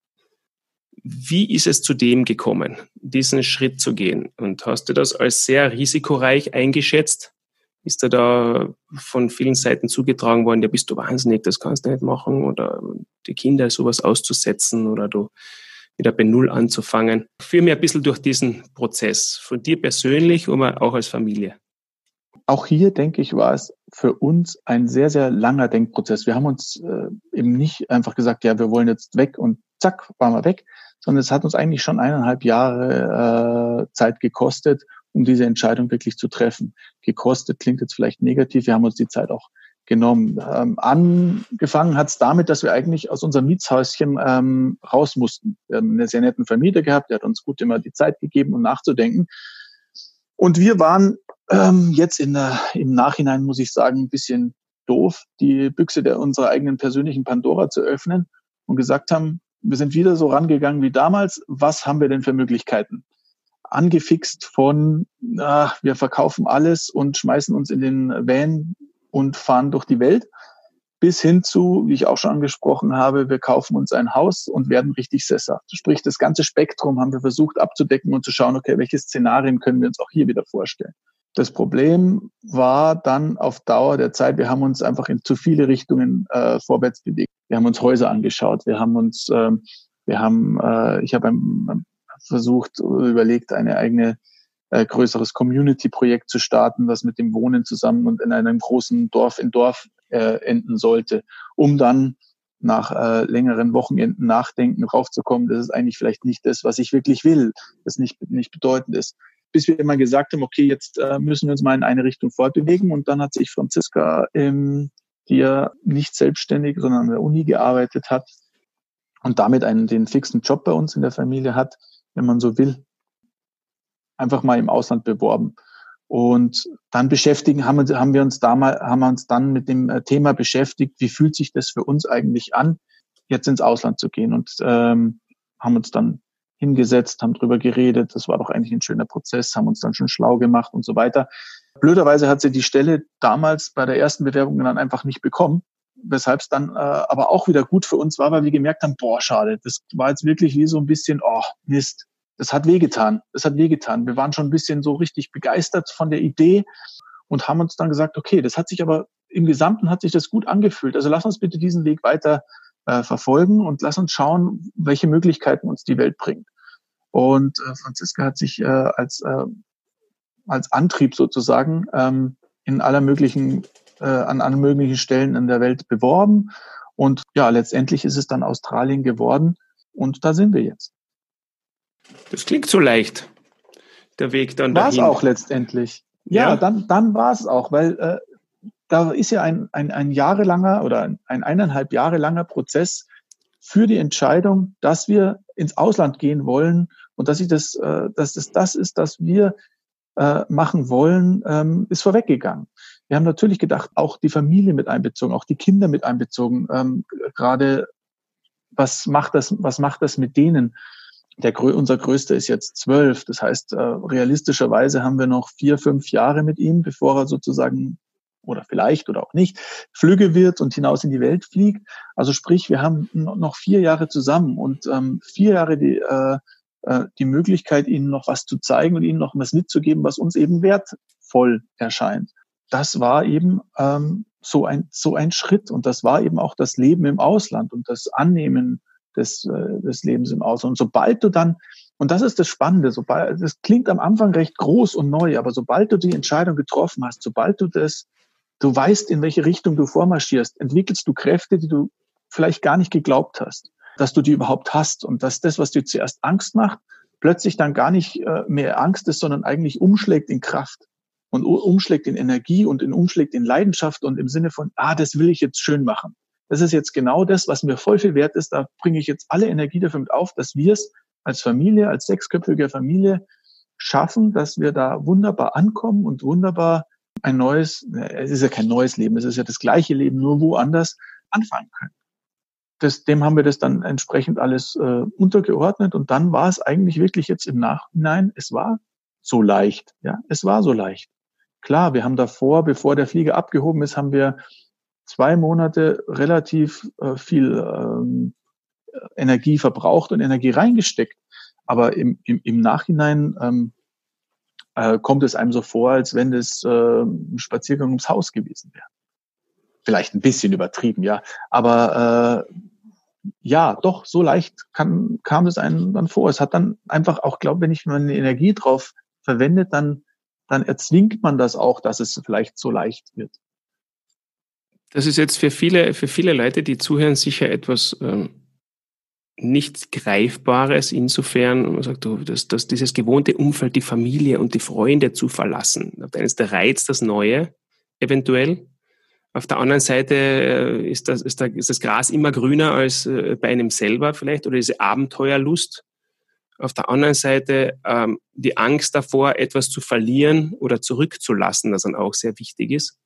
Wie ist es zu dem gekommen, diesen Schritt zu gehen? Und hast du das als sehr risikoreich eingeschätzt? Ist da da von vielen Seiten zugetragen worden, ja, bist du wahnsinnig, das kannst du nicht machen, oder die Kinder sowas auszusetzen oder du wieder bei Null anzufangen? Führ mir ein bisschen durch diesen Prozess, von dir persönlich, aber auch als Familie. Auch hier, denke ich, war es für uns ein sehr, sehr langer Denkprozess. Wir haben uns äh, eben nicht einfach gesagt, ja, wir wollen jetzt weg und zack, waren wir weg, sondern es hat uns eigentlich schon eineinhalb Jahre äh, Zeit gekostet, um diese Entscheidung wirklich zu treffen. Gekostet klingt jetzt vielleicht negativ, wir haben uns die Zeit auch genommen. Ähm, angefangen hat es damit, dass wir eigentlich aus unserem Mietshäuschen ähm, raus mussten. Wir haben einen sehr netten Vermieter gehabt, der hat uns gut immer die Zeit gegeben, um nachzudenken. Und wir waren ähm, jetzt in der, im Nachhinein, muss ich sagen, ein bisschen doof, die Büchse der unserer eigenen persönlichen Pandora zu öffnen und gesagt haben, wir sind wieder so rangegangen wie damals. Was haben wir denn für Möglichkeiten? Angefixt von, ach, wir verkaufen alles und schmeißen uns in den Van und fahren durch die Welt, bis hin zu, wie ich auch schon angesprochen habe, wir kaufen uns ein Haus und werden richtig sesshaft. Sprich, das ganze Spektrum haben wir versucht abzudecken und zu schauen, okay, welche Szenarien können wir uns auch hier wieder vorstellen. Das Problem war dann auf Dauer der Zeit, wir haben uns einfach in zu viele Richtungen äh, vorwärts bewegt. Wir haben uns Häuser angeschaut, wir haben uns, äh, wir haben, äh, ich habe versucht, überlegt, eine eigene äh, größeres Community-Projekt zu starten, was mit dem Wohnen zusammen und in einem großen Dorf in Dorf äh, enden sollte, um dann nach äh, längeren Wochenenden Nachdenken raufzukommen, das ist eigentlich vielleicht nicht das, was ich wirklich will, das nicht, nicht bedeutend ist. Bis wir immer gesagt haben, okay, jetzt äh, müssen wir uns mal in eine Richtung fortbewegen. Und dann hat sich Franziska, ähm, die ja nicht selbstständig, sondern an der Uni gearbeitet hat und damit einen den fixen Job bei uns in der Familie hat, wenn man so will, einfach mal im Ausland beworben. Und dann beschäftigen, haben wir, haben wir uns damals, haben wir uns dann mit dem Thema beschäftigt, wie fühlt sich das für uns eigentlich an, jetzt ins Ausland zu gehen, und ähm, haben uns dann hingesetzt, haben drüber geredet, das war doch eigentlich ein schöner Prozess, haben uns dann schon schlau gemacht und so weiter. Blöderweise hat sie die Stelle damals bei der ersten Bewerbung dann einfach nicht bekommen, weshalb es dann äh, aber auch wieder gut für uns war, weil wir gemerkt haben, boah, schade, das war jetzt wirklich wie so ein bisschen, oh, Mist, das hat wehgetan, das hat wehgetan. Wir waren schon ein bisschen so richtig begeistert von der Idee und haben uns dann gesagt, okay, das hat sich aber, im Gesamten hat sich das gut angefühlt, also lass uns bitte diesen Weg weiter äh, verfolgen und lass uns schauen, welche Möglichkeiten uns die Welt bringt. Und äh, Franziska hat sich äh, als äh, als Antrieb sozusagen ähm, in aller möglichen äh, an allen möglichen Stellen in der Welt beworben, und ja, letztendlich ist es dann Australien geworden und da sind wir jetzt. Das klingt so leicht, der Weg dann dahin. War es auch letztendlich. Ja, ja, dann dann war es auch, weil äh, da ist ja ein, ein, ein jahrelanger oder ein, ein eineinhalb Jahre langer Prozess für die Entscheidung, dass wir ins Ausland gehen wollen und dass ich das, äh, dass es das ist, das wir äh, machen wollen, ähm, ist vorweggegangen. Wir haben natürlich gedacht, auch die Familie mit einbezogen, auch die Kinder mit einbezogen. Ähm, gerade was macht das, was macht das mit denen? Der, unser Größter ist jetzt zwölf. Das heißt, äh, realistischerweise haben wir noch vier, fünf Jahre mit ihm, bevor er sozusagen, oder vielleicht oder auch nicht, flügge wird und hinaus in die Welt fliegt. Also sprich, wir haben noch vier Jahre zusammen und ähm, vier Jahre die, äh, die Möglichkeit, ihnen noch was zu zeigen und ihnen noch was mitzugeben, was uns eben wertvoll erscheint. Das war eben ähm, so ein so ein Schritt, und das war eben auch das Leben im Ausland und das Annehmen des, äh, des Lebens im Ausland. Und sobald du dann, und das ist das Spannende, sobald, das klingt am Anfang recht groß und neu, aber sobald du die Entscheidung getroffen hast, sobald du das Du weißt, in welche Richtung du vormarschierst, entwickelst du Kräfte, die du vielleicht gar nicht geglaubt hast, dass du die überhaupt hast, und dass das, was dir zuerst Angst macht, plötzlich dann gar nicht mehr Angst ist, sondern eigentlich umschlägt in Kraft. und umschlägt in Energie und in umschlägt in Leidenschaft und im Sinne von, ah, das will ich jetzt schön machen. Das ist jetzt genau das, was mir voll viel wert ist. Da bringe ich jetzt alle Energie dafür mit auf, dass wir es als Familie, als sechsköpfige Familie schaffen, dass wir da wunderbar ankommen und wunderbar ein neues, es ist ja kein neues Leben, es ist ja das gleiche Leben, nur woanders anfangen können. Das, dem haben wir das dann entsprechend alles äh, untergeordnet und dann war es eigentlich wirklich jetzt im Nachhinein, es war so leicht, ja, es war so leicht. Klar, wir haben davor, bevor der Flieger abgehoben ist, haben wir zwei Monate relativ äh, viel ähm, Energie verbraucht und Energie reingesteckt. Aber im, im, im Nachhinein ähm, äh, kommt es einem so vor, als wenn das äh, ein Spaziergang ums Haus gewesen wäre. Vielleicht ein bisschen übertrieben, ja. Aber äh, ja, doch, so leicht kann, kam es einem dann vor. Es hat dann einfach auch, glaube ich, wenn ich meine Energie drauf verwendet, dann, dann erzwingt man das auch, dass es vielleicht so leicht wird. Das ist jetzt für viele, für viele Leute, die zuhören, sicher etwas ähm, nicht Greifbares, insofern man sagt, du, dass, dass dieses gewohnte Umfeld, die Familie und die Freunde zu verlassen. Auf der einen ist der Reiz das Neue, eventuell. Auf der anderen Seite ist das, ist, da, ist das Gras immer grüner als äh, bei einem selber vielleicht oder diese Abenteuerlust. Auf der anderen Seite ähm, die Angst davor, etwas zu verlieren oder zurückzulassen, das dann auch sehr wichtig ist.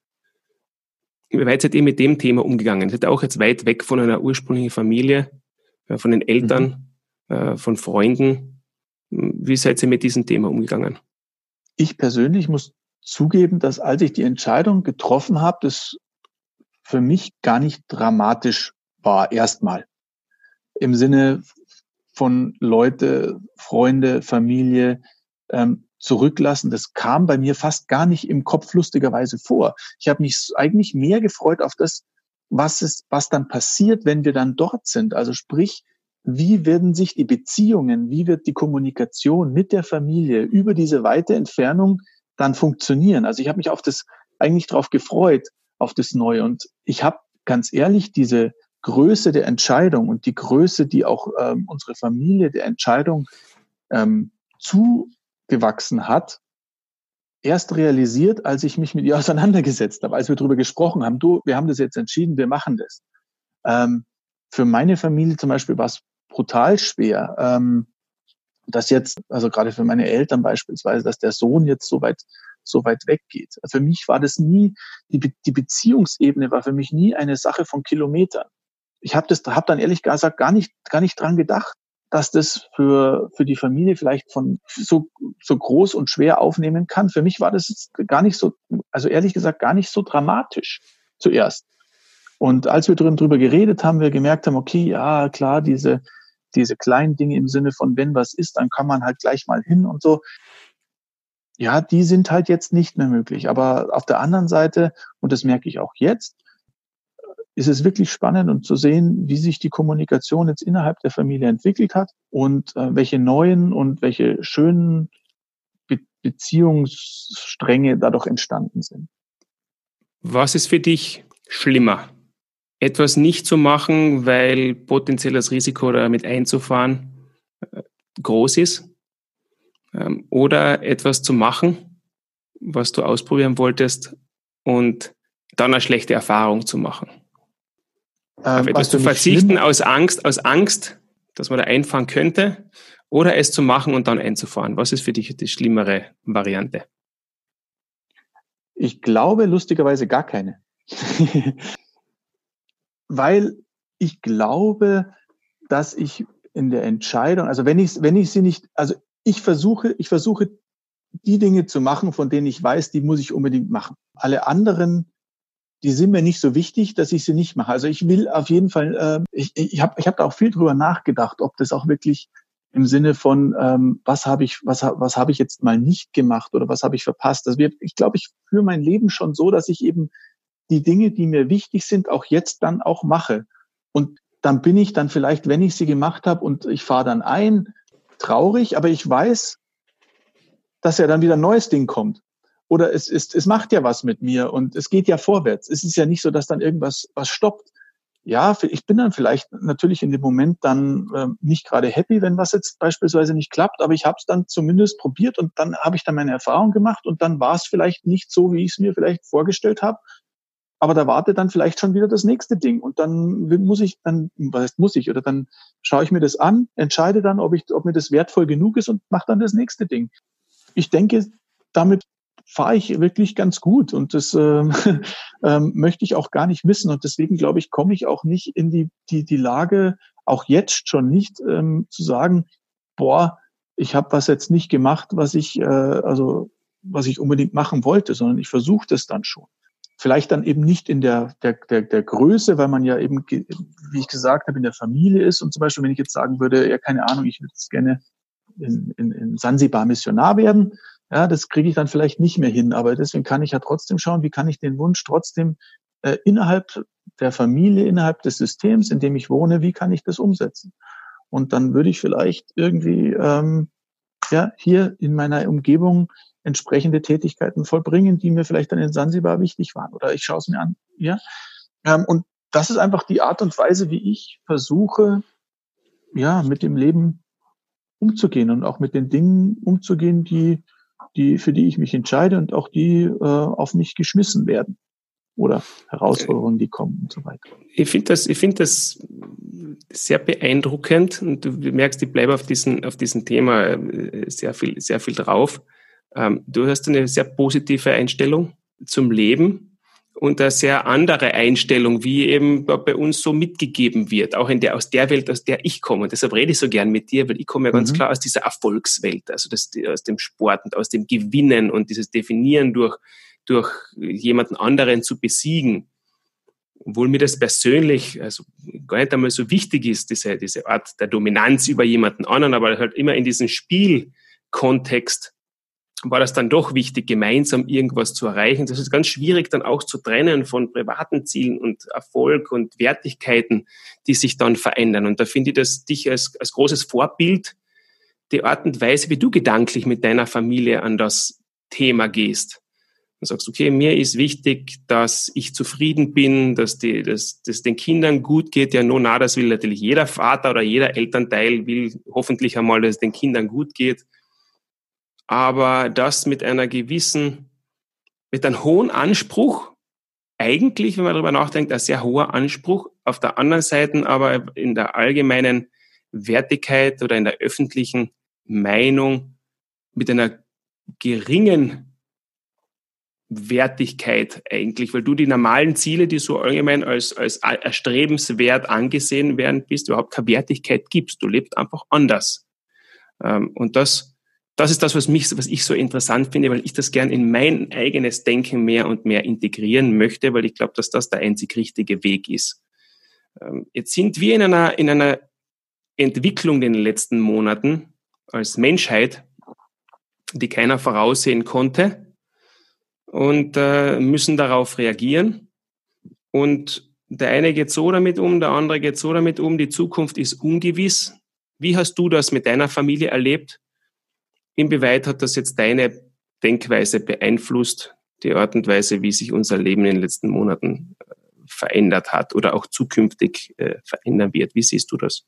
Wie weit seid ihr mit dem Thema umgegangen? Seid ihr auch jetzt weit weg von einer ursprünglichen Familie, äh, von den Eltern, mhm. äh, von Freunden? Wie seid ihr mit diesem Thema umgegangen? Ich persönlich muss zugeben, dass als ich die Entscheidung getroffen habe, das für mich gar nicht dramatisch war, erstmal. Im Sinne von Leute, Freunde, Familie ähm, zurücklassen, das kam bei mir fast gar nicht im Kopf lustigerweise vor. Ich habe mich eigentlich mehr gefreut auf das, was ist, was dann passiert, wenn wir dann dort sind. Also sprich, wie werden sich die Beziehungen, wie wird die Kommunikation mit der Familie über diese weite Entfernung dann funktionieren? Also ich habe mich auf das eigentlich drauf gefreut, auf das Neue. Und ich habe ganz ehrlich diese Größe der Entscheidung und die Größe, die auch ähm, unsere Familie der Entscheidung ähm, zugewachsen hat, erst realisiert, als ich mich mit ihr auseinandergesetzt habe, als wir darüber gesprochen haben, du, wir haben das jetzt entschieden, wir machen das. Ähm, für meine Familie zum Beispiel war es brutal schwer, ähm, dass jetzt, also gerade für meine Eltern beispielsweise, dass der Sohn jetzt so weit so weit weggeht. Für mich war das nie, die, Be- die Beziehungsebene war für mich nie eine Sache von Kilometern. Ich habe das, habe dann ehrlich gesagt gar nicht, gar nicht dran gedacht, dass das für für die Familie vielleicht von so so groß und schwer aufnehmen kann. Für mich war das gar nicht so, also ehrlich gesagt gar nicht so dramatisch zuerst. Und als wir drüber geredet haben, wir gemerkt haben, okay, ja klar, diese diese kleinen Dinge im Sinne von, wenn was ist, dann kann man halt gleich mal hin und so. Ja, die sind halt jetzt nicht mehr möglich. Aber auf der anderen Seite, und das merke ich auch jetzt, ist es wirklich spannend und zu sehen, wie sich die Kommunikation jetzt innerhalb der Familie entwickelt hat und äh, welche neuen und welche schönen Be- Beziehungsstränge dadurch entstanden sind. Was ist für dich schlimmer? Etwas nicht zu machen, weil potenziell das Risiko damit einzufahren äh, groß ist? Ähm, oder etwas zu machen, was du ausprobieren wolltest und dann eine schlechte Erfahrung zu machen? Ähm, Auf etwas zu verzichten aus Angst, aus Angst, dass man da einfahren könnte, oder es zu machen und dann einzufahren. Was ist für dich die schlimmere Variante? Ich glaube lustigerweise gar keine. Weil ich glaube, dass ich in der Entscheidung, also wenn ich, wenn ich sie nicht, also ich versuche, ich versuche die Dinge zu machen, von denen ich weiß, die muss ich unbedingt machen. Alle anderen, die sind mir nicht so wichtig, dass ich sie nicht mache. Also ich will auf jeden Fall, äh, ich, ich habe ich hab da auch viel drüber nachgedacht, ob das auch wirklich im Sinne von, ähm, was habe ich, was, was habe ich jetzt mal nicht gemacht oder was habe ich verpasst. Also wir, ich glaube, ich führe mein Leben schon so, dass ich eben die Dinge, die mir wichtig sind, auch jetzt dann auch mache. Und dann bin ich dann vielleicht, wenn ich sie gemacht habe und ich fahre dann ein, traurig, aber ich weiß, dass ja dann wieder ein neues Ding kommt. Oder es ist, es macht ja was mit mir und es geht ja vorwärts. Es ist ja nicht so, dass dann irgendwas was stoppt. ja, ich bin dann vielleicht natürlich in dem Moment dann äh, nicht gerade happy, wenn was jetzt beispielsweise nicht klappt, aber ich habe es dann zumindest probiert und dann habe ich dann meine Erfahrung gemacht und dann war es vielleicht nicht so, wie ich es mir vielleicht vorgestellt habe. Aber da wartet dann vielleicht schon wieder das nächste Ding. Und dann muss ich, dann, was heißt muss ich, oder dann schaue ich mir das an, entscheide dann, ob ich, ob mir das wertvoll genug ist und mache dann das nächste Ding. Ich denke, damit fahre ich wirklich ganz gut und das ähm, ähm, möchte ich auch gar nicht missen. Und deswegen glaube ich, komme ich auch nicht in die, die, die Lage, auch jetzt schon nicht ähm, zu sagen, boah, ich habe was jetzt nicht gemacht, was ich, äh, also was ich unbedingt machen wollte, sondern ich versuche das dann schon. Vielleicht dann eben nicht in der, der, der, der Größe, weil man ja eben, wie ich gesagt habe, in der Familie ist. Und zum Beispiel, wenn ich jetzt sagen würde, ja, keine Ahnung, ich würde jetzt gerne in, in, in Sansibar Missionar werden, ja, das kriege ich dann vielleicht nicht mehr hin. Aber deswegen kann ich ja trotzdem schauen, wie kann ich den Wunsch trotzdem äh, innerhalb der Familie, innerhalb des Systems, in dem ich wohne, wie kann ich das umsetzen? Und dann würde ich vielleicht irgendwie ähm, ja hier in meiner Umgebung entsprechende Tätigkeiten vollbringen, die mir vielleicht dann in Sansibar wichtig waren. Oder ich schaue es mir an. Ja? Ähm, und das ist einfach die Art und Weise, wie ich versuche, ja, mit dem Leben umzugehen und auch mit den Dingen umzugehen, die, die, für die ich mich entscheide und auch die äh, auf mich geschmissen werden. Oder Herausforderungen, die kommen und so weiter. Ich finde das, ich finde das sehr beeindruckend und du merkst, ich bleibe auf diesem, auf diesem Thema sehr viel, sehr viel drauf. Du hast eine sehr positive Einstellung zum Leben und eine sehr andere Einstellung, wie eben bei uns so mitgegeben wird, auch in der, aus der Welt, aus der ich komme. Und deshalb rede ich so gern mit dir, weil ich komme ja ganz mhm. klar aus dieser Erfolgswelt, also das, aus dem Sport und aus dem Gewinnen und dieses Definieren durch, durch jemanden anderen zu besiegen. Obwohl mir das persönlich also gar nicht einmal so wichtig ist, diese, diese Art der Dominanz über jemanden anderen, aber halt immer in diesem Spielkontext war das dann doch wichtig, gemeinsam irgendwas zu erreichen. Das ist ganz schwierig dann auch zu trennen von privaten Zielen und Erfolg und Wertigkeiten, die sich dann verändern. Und da finde ich das dich als, als großes Vorbild, die Art und Weise, wie du gedanklich mit deiner Familie an das Thema gehst. Du sagst, okay, mir ist wichtig, dass ich zufrieden bin, dass die, dass, dass den Kindern gut geht. Ja, nun, na, das will natürlich jeder Vater oder jeder Elternteil will hoffentlich einmal, dass es den Kindern gut geht. Aber das mit einer gewissen, mit einem hohen Anspruch, eigentlich, wenn man darüber nachdenkt, ein sehr hoher Anspruch. Auf der anderen Seite aber in der allgemeinen Wertigkeit oder in der öffentlichen Meinung mit einer geringen Wertigkeit eigentlich, weil du die normalen Ziele, die so allgemein als, als erstrebenswert angesehen werden, bist, überhaupt keine Wertigkeit gibst. Du lebst einfach anders. Und das, das ist das, was mich, was ich so interessant finde, weil ich das gern in mein eigenes Denken mehr und mehr integrieren möchte, weil ich glaube, dass das der einzig richtige Weg ist. Jetzt sind wir in einer, in einer Entwicklung in den letzten Monaten als Menschheit, die keiner voraussehen konnte, und äh, müssen darauf reagieren. Und der eine geht so damit um, der andere geht so damit um. Die Zukunft ist ungewiss. Wie hast du das mit deiner Familie erlebt? Inwieweit hat das jetzt deine Denkweise beeinflusst, die Art und Weise, wie sich unser Leben in den letzten Monaten äh, verändert hat oder auch zukünftig äh, verändern wird? Wie siehst du das?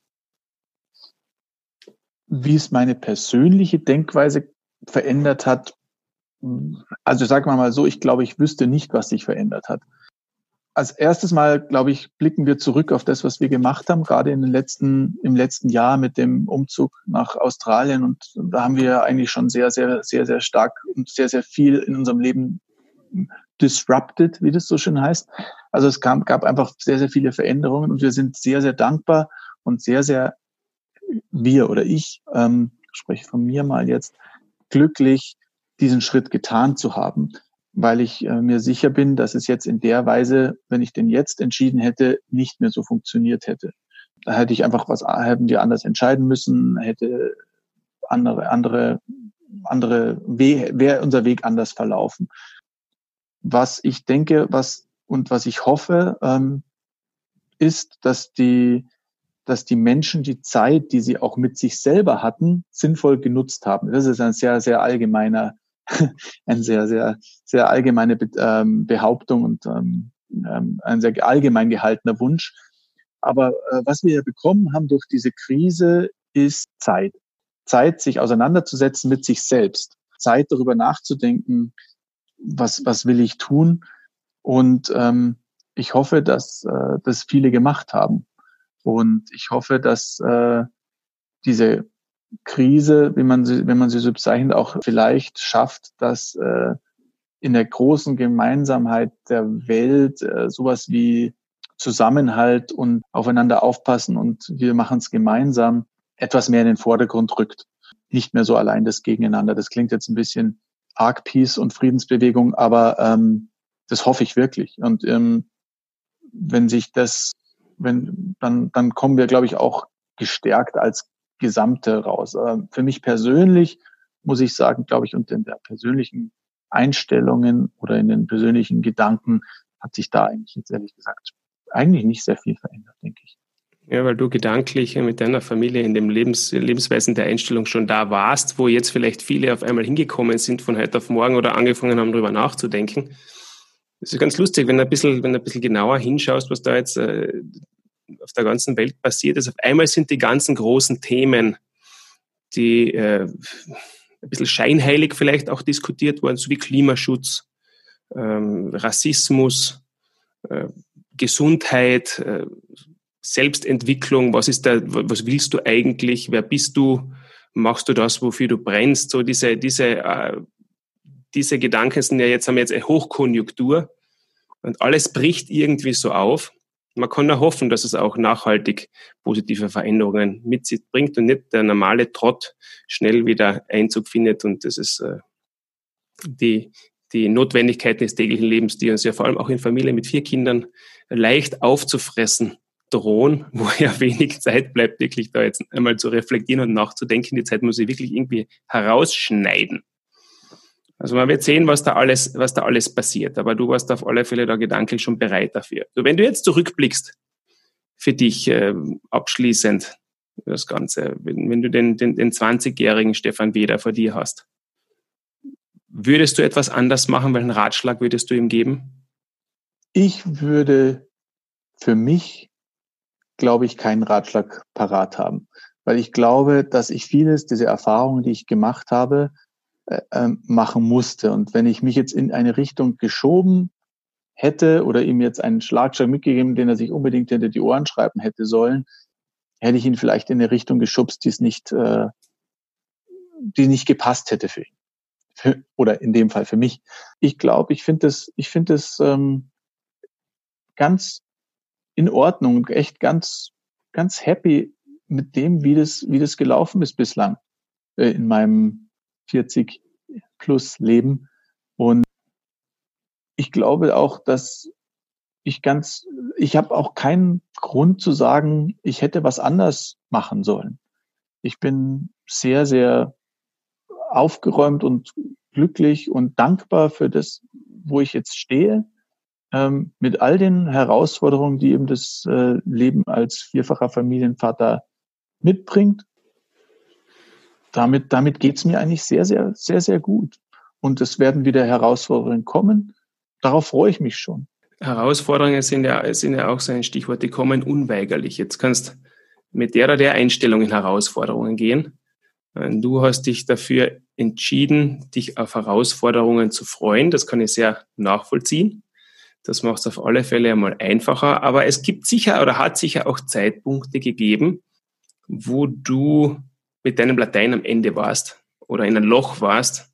Wie es meine persönliche Denkweise verändert hat, also sagen wir mal so, ich glaube, ich wüsste nicht, was sich verändert hat. Als erstes Mal, glaube ich, blicken wir zurück auf das, was wir gemacht haben, gerade in den letzten, im letzten Jahr mit dem Umzug nach Australien. Und da haben wir eigentlich schon sehr, sehr, sehr, sehr stark und sehr, sehr viel in unserem Leben disrupted, wie das so schön heißt. Also es kam, gab einfach sehr, sehr viele Veränderungen und wir sind sehr, sehr dankbar und sehr, sehr, wir oder ich, ähm, spreche von mir mal jetzt, glücklich, diesen Schritt getan zu haben, weil ich äh, mir sicher bin, dass es jetzt in der Weise, wenn ich den jetzt entschieden hätte, nicht mehr so funktioniert hätte. Da hätte ich einfach was, hätten wir anders entscheiden müssen, hätte andere, andere, andere Wege, wäre unser Weg anders verlaufen. Was ich denke, was und was ich hoffe, ähm, ist, dass die, dass die Menschen die Zeit, die sie auch mit sich selber hatten, sinnvoll genutzt haben. Das ist ein sehr, sehr allgemeiner eine sehr, sehr, sehr allgemeine Be- ähm, Behauptung und ähm, ein sehr allgemein gehaltener Wunsch. Aber äh, was wir ja bekommen haben durch diese Krise, ist Zeit. Zeit, sich auseinanderzusetzen mit sich selbst. Zeit, darüber nachzudenken, was, was will ich tun. Und ähm, ich hoffe, dass äh, das viele gemacht haben. Und ich hoffe, dass äh, diese Krise, wie man sie, wenn man sie so bezeichnet, auch vielleicht schafft, dass äh, in der großen Gemeinsamkeit der Welt äh, sowas wie Zusammenhalt und aufeinander aufpassen und wir machen es gemeinsam etwas mehr in den Vordergrund rückt. Nicht mehr so allein das Gegeneinander. Das klingt jetzt ein bisschen arg Peace und Friedensbewegung, aber ähm, das hoffe ich wirklich. Und ähm, wenn sich das, wenn dann dann kommen wir, glaube ich, auch gestärkt als Gesamte raus. Ähm, für mich persönlich muss ich sagen, glaube ich, und in der persönlichen Einstellungen oder in den persönlichen Gedanken hat sich da eigentlich jetzt ehrlich gesagt eigentlich nicht sehr viel verändert, denke ich. Ja, weil du gedanklich mit deiner Familie in dem Lebens, Lebensweisen der Einstellung schon da warst, wo jetzt vielleicht viele auf einmal hingekommen sind von heute auf morgen oder angefangen haben, darüber nachzudenken. Das ist ganz lustig, wenn du ein bisschen, wenn du ein bisschen genauer hinschaust, was da jetzt äh, auf der ganzen Welt passiert ist. Auf einmal sind die ganzen großen Themen, die äh, ein bisschen scheinheilig vielleicht auch diskutiert worden, so wie Klimaschutz, ähm, Rassismus, äh, Gesundheit, äh, Selbstentwicklung, was ist da, was willst du eigentlich, wer bist du, machst du das, wofür du brennst, so diese, diese, äh, diese Gedanken sind ja jetzt, haben jetzt eine Hochkonjunktur und alles bricht irgendwie so auf. Man kann nur hoffen, dass es auch nachhaltig positive Veränderungen mit sich bringt und nicht der normale Trott schnell wieder Einzug findet und das ist äh, die, die Notwendigkeiten des täglichen Lebens, die uns ja vor allem auch in Familien mit vier Kindern leicht aufzufressen drohen, wo ja wenig Zeit bleibt, wirklich da jetzt einmal zu reflektieren und nachzudenken. Die Zeit muss ich wirklich irgendwie herausschneiden. Also man wird sehen, was da alles, was da alles passiert. Aber du warst auf alle Fälle da gedanklich schon bereit dafür. So, wenn du jetzt zurückblickst für dich äh, abschließend das Ganze, wenn, wenn du den, den, den zwanzigjährigen Stefan Weder vor dir hast, würdest du etwas anders machen? Welchen Ratschlag würdest du ihm geben? Ich würde für mich, glaube ich, keinen Ratschlag parat haben. Weil ich glaube, dass ich vieles, diese Erfahrungen, die ich gemacht habe, äh, machen musste. Und wenn ich mich jetzt in eine Richtung geschoben hätte oder ihm jetzt einen Schlagschlag mitgegeben, den er sich unbedingt hinter die Ohren schreiben hätte sollen, hätte ich ihn vielleicht in eine Richtung geschubst, die es nicht, äh, die nicht gepasst hätte für ihn. Für, oder in dem Fall für mich. Ich glaube, ich finde das, ich finde das ähm, ganz in Ordnung und echt ganz, ganz happy mit dem, wie das, wie das gelaufen ist bislang äh, in meinem vierzig plus Leben. Und ich glaube auch, dass ich ganz, ich habe auch keinen Grund zu sagen, ich hätte was anders machen sollen. Ich bin sehr, sehr aufgeräumt und glücklich und dankbar für das, wo ich jetzt stehe. Ähm, mit all den Herausforderungen, die eben das äh, Leben als vierfacher Familienvater mitbringt. Damit, damit geht's mir eigentlich sehr, sehr, sehr, sehr gut. Und es werden wieder Herausforderungen kommen. Darauf freue ich mich schon. Herausforderungen sind ja, sind ja auch so ein Stichwort, die kommen unweigerlich. Jetzt kannst mit der oder der Einstellung in Herausforderungen gehen. Du hast dich dafür entschieden, dich auf Herausforderungen zu freuen. Das kann ich sehr nachvollziehen. Das macht es auf alle Fälle einmal einfacher. Aber es gibt sicher oder hat sicher auch Zeitpunkte gegeben, wo du mit deinem Latein am Ende warst oder in ein Loch warst.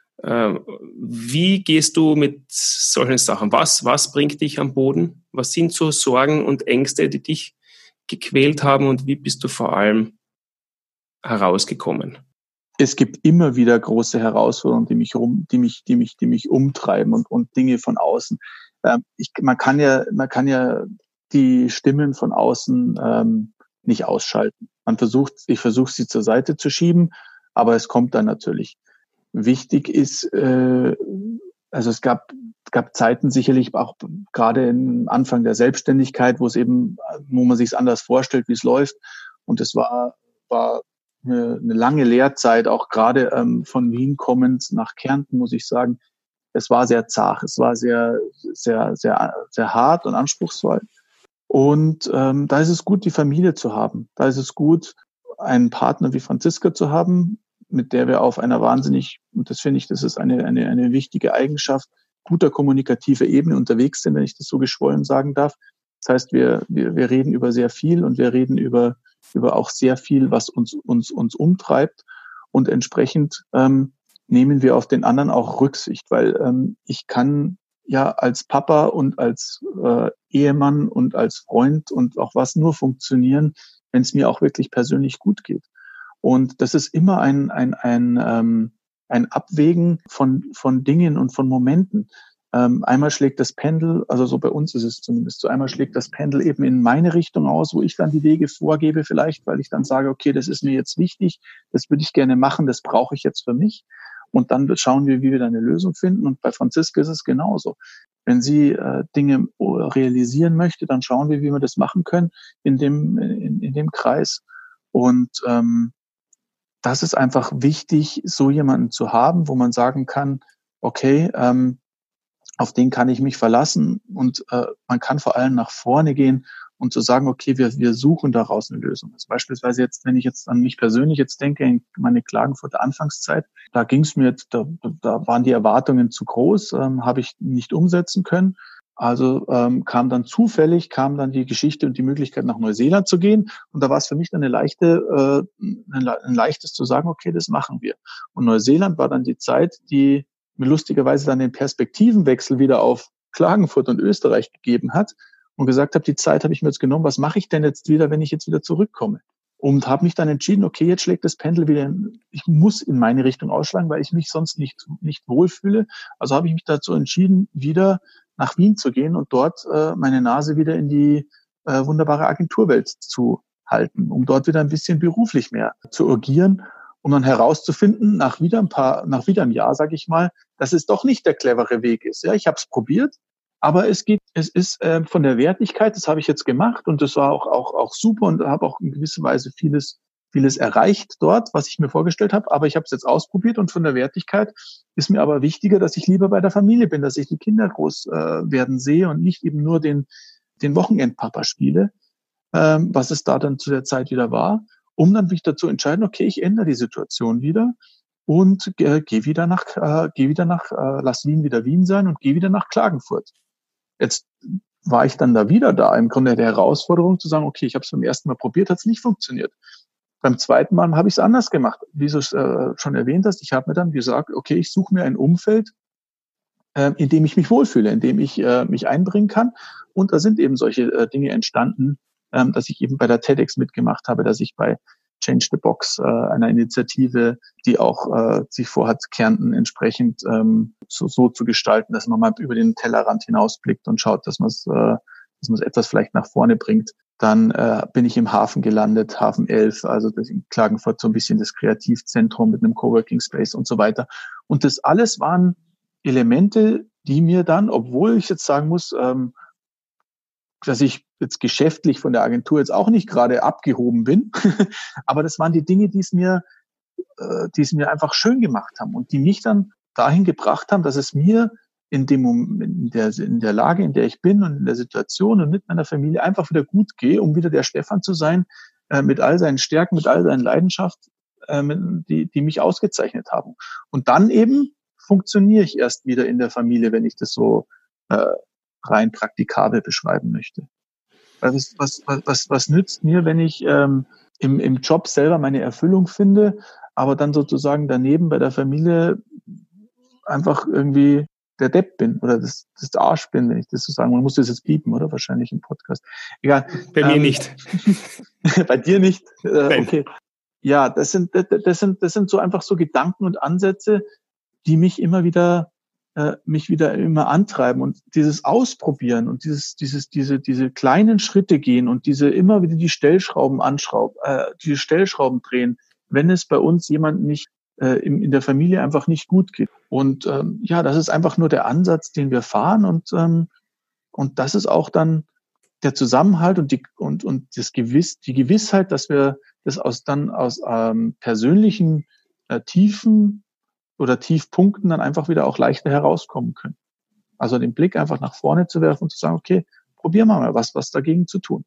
Wie gehst du mit solchen Sachen? Was, was bringt dich am Boden? Was sind so Sorgen und Ängste, die dich gequält haben? Und wie bist du vor allem herausgekommen? Es gibt immer wieder große Herausforderungen, die mich rum, die mich, die mich, die mich umtreiben und, und Dinge von außen. Ähm, ich, man kann ja, man kann ja die Stimmen von außen ähm, nicht ausschalten. Man versucht, ich versuche sie zur Seite zu schieben, aber es kommt dann natürlich. Wichtig ist, äh, also es gab, gab Zeiten sicherlich auch gerade am Anfang der Selbstständigkeit, wo es eben, wo man sich es anders vorstellt, wie es läuft. Und es war, war eine, eine lange Lehrzeit, auch gerade ähm, von Wien kommend nach Kärnten, muss ich sagen. Es war sehr zart, es war sehr, sehr, sehr, sehr hart und anspruchsvoll. Und ähm, da ist es gut, die Familie zu haben. Da ist es gut, einen Partner wie Franziska zu haben, mit der wir auf einer wahnsinnig, und das finde ich, das ist eine, eine, eine wichtige Eigenschaft, guter kommunikativer Ebene unterwegs sind, wenn ich das so geschwollen sagen darf. Das heißt, wir, wir, wir reden über sehr viel und wir reden über, über auch sehr viel, was uns, uns, uns umtreibt. Und entsprechend ähm, nehmen wir auf den anderen auch Rücksicht, weil ähm, ich kann ja als Papa und als äh, Ehemann und als Freund und auch was nur funktionieren, wenn es mir auch wirklich persönlich gut geht. Und das ist immer ein ein ein ähm, ein Abwägen von von Dingen und von Momenten. Ähm, einmal schlägt das Pendel, also so bei uns ist es zumindest so, einmal schlägt das Pendel eben in meine Richtung aus, wo ich dann die Wege vorgebe vielleicht, weil ich dann sage, okay, das ist mir jetzt wichtig, das würde ich gerne machen, das brauche ich jetzt für mich. Und dann schauen wir, wie wir da eine Lösung finden. Und bei Franziska ist es genauso. Wenn sie äh, Dinge realisieren möchte, dann schauen wir, wie wir das machen können in dem, in, in dem Kreis. Und ähm, das ist einfach wichtig, so jemanden zu haben, wo man sagen kann, okay, ähm, auf den kann ich mich verlassen. Und äh, man kann vor allem nach vorne gehen und zu sagen, okay, wir, wir suchen daraus eine Lösung. Also beispielsweise jetzt, wenn ich jetzt an mich persönlich jetzt denke, in meine Klagenfurter Anfangszeit, da ging es mir jetzt, da, da waren die Erwartungen zu groß, ähm, habe ich nicht umsetzen können. Also ähm, kam dann zufällig, kam dann die Geschichte und die Möglichkeit, nach Neuseeland zu gehen. Und da war es für mich dann eine leichte, äh, ein, ein leichtes zu sagen, okay, das machen wir. Und Neuseeland war dann die Zeit, die mir lustigerweise dann den Perspektivenwechsel wieder auf Klagenfurt und Österreich gegeben hat. Und gesagt habe, die Zeit habe ich mir jetzt genommen, was mache ich denn jetzt wieder, wenn ich jetzt wieder zurückkomme? Und habe mich dann entschieden, okay, jetzt schlägt das Pendel wieder, in, ich muss in meine Richtung ausschlagen, weil ich mich sonst nicht nicht wohlfühle. Also habe ich mich dazu entschieden, wieder nach Wien zu gehen und dort äh, meine Nase wieder in die äh, wunderbare Agenturwelt zu halten, um dort wieder ein bisschen beruflich mehr zu agieren, um dann herauszufinden, nach wieder ein paar, nach wieder einem Jahr, sage ich mal, dass es doch nicht der clevere Weg ist. Ja, ich habe es probiert. Aber es geht, es ist äh, von der Wertigkeit, das habe ich jetzt gemacht und das war auch auch auch super und habe auch in gewisser Weise vieles vieles erreicht dort, was ich mir vorgestellt habe. Aber ich habe es jetzt ausprobiert und von der Wertigkeit ist mir aber wichtiger, dass ich lieber bei der Familie bin, dass ich die Kinder groß äh, werden sehe und nicht eben nur den den Wochenendpapa spiele, ähm, was es da dann zu der Zeit wieder war, um dann mich dazu entscheiden, okay, ich ändere die Situation wieder und äh, gehe wieder nach, äh, gehe wieder nach, äh, lass Wien wieder Wien sein und gehe wieder nach Klagenfurt. Jetzt war ich dann da wieder da, im Grunde der Herausforderung zu sagen, okay, ich habe es beim ersten Mal probiert, hat es nicht funktioniert. Beim zweiten Mal habe ich es anders gemacht. Wie du es äh, schon erwähnt hast, ich habe mir dann gesagt, okay, ich suche mir ein Umfeld, äh, in dem ich mich wohlfühle, in dem ich äh, mich einbringen kann. Und da sind eben solche äh, Dinge entstanden, ähm, dass ich eben bei der TEDx mitgemacht habe, dass ich bei Change the Box, äh, einer Initiative, die auch äh, sich vorhat, Kärnten entsprechend ähm, so, so zu gestalten, dass man mal über den Tellerrand hinausblickt und schaut, dass man es, äh, dass man es etwas vielleicht nach vorne bringt. Dann äh, bin ich im Hafen gelandet, Hafen elf, also das in Klagenfurt so ein bisschen das Kreativzentrum mit einem Coworking Space und so weiter. Und das alles waren Elemente, die mir dann, obwohl ich jetzt sagen muss, ähm, dass ich jetzt geschäftlich von der Agentur jetzt auch nicht gerade abgehoben bin, aber das waren die Dinge, die es mir, äh, die es mir einfach schön gemacht haben und die mich dann dahin gebracht haben, dass es mir in dem Moment, in der, in der Lage, in der ich bin und in der Situation und mit meiner Familie einfach wieder gut gehe, um wieder der Stefan zu sein, äh, mit all seinen Stärken, mit all seinen Leidenschaften, äh, die, die mich ausgezeichnet haben. Und dann eben funktioniere ich erst wieder in der Familie, wenn ich das so äh, rein praktikabel beschreiben möchte. Was, was, was, was nützt mir, wenn ich ähm, im, im Job selber meine Erfüllung finde, aber dann sozusagen daneben bei der Familie einfach irgendwie der Depp bin oder das, das Arsch bin, wenn ich das so sagen. Man muss das jetzt piepen, oder? Wahrscheinlich im Podcast. Egal. Bei ähm, mir nicht. Bei dir nicht? Äh, okay. Ja, das sind, das, das sind, das sind so einfach so Gedanken und Ansätze, die mich immer wieder äh, mich wieder immer antreiben und dieses Ausprobieren und dieses dieses diese diese kleinen Schritte gehen und diese immer wieder die Stellschrauben anschrauben, äh, die Stellschrauben drehen, wenn es bei uns jemand nicht äh, in, in der Familie einfach nicht gut geht. Und ähm, ja, das ist einfach nur der Ansatz, den wir fahren und ähm, und das ist auch dann der Zusammenhalt und die und und das Gewiss die Gewissheit, dass wir das aus dann aus ähm, persönlichen äh, Tiefen oder Tiefpunkten dann einfach wieder auch leichter herauskommen können. Also den Blick einfach nach vorne zu werfen und zu sagen, okay, probieren wir mal was, was dagegen zu tun.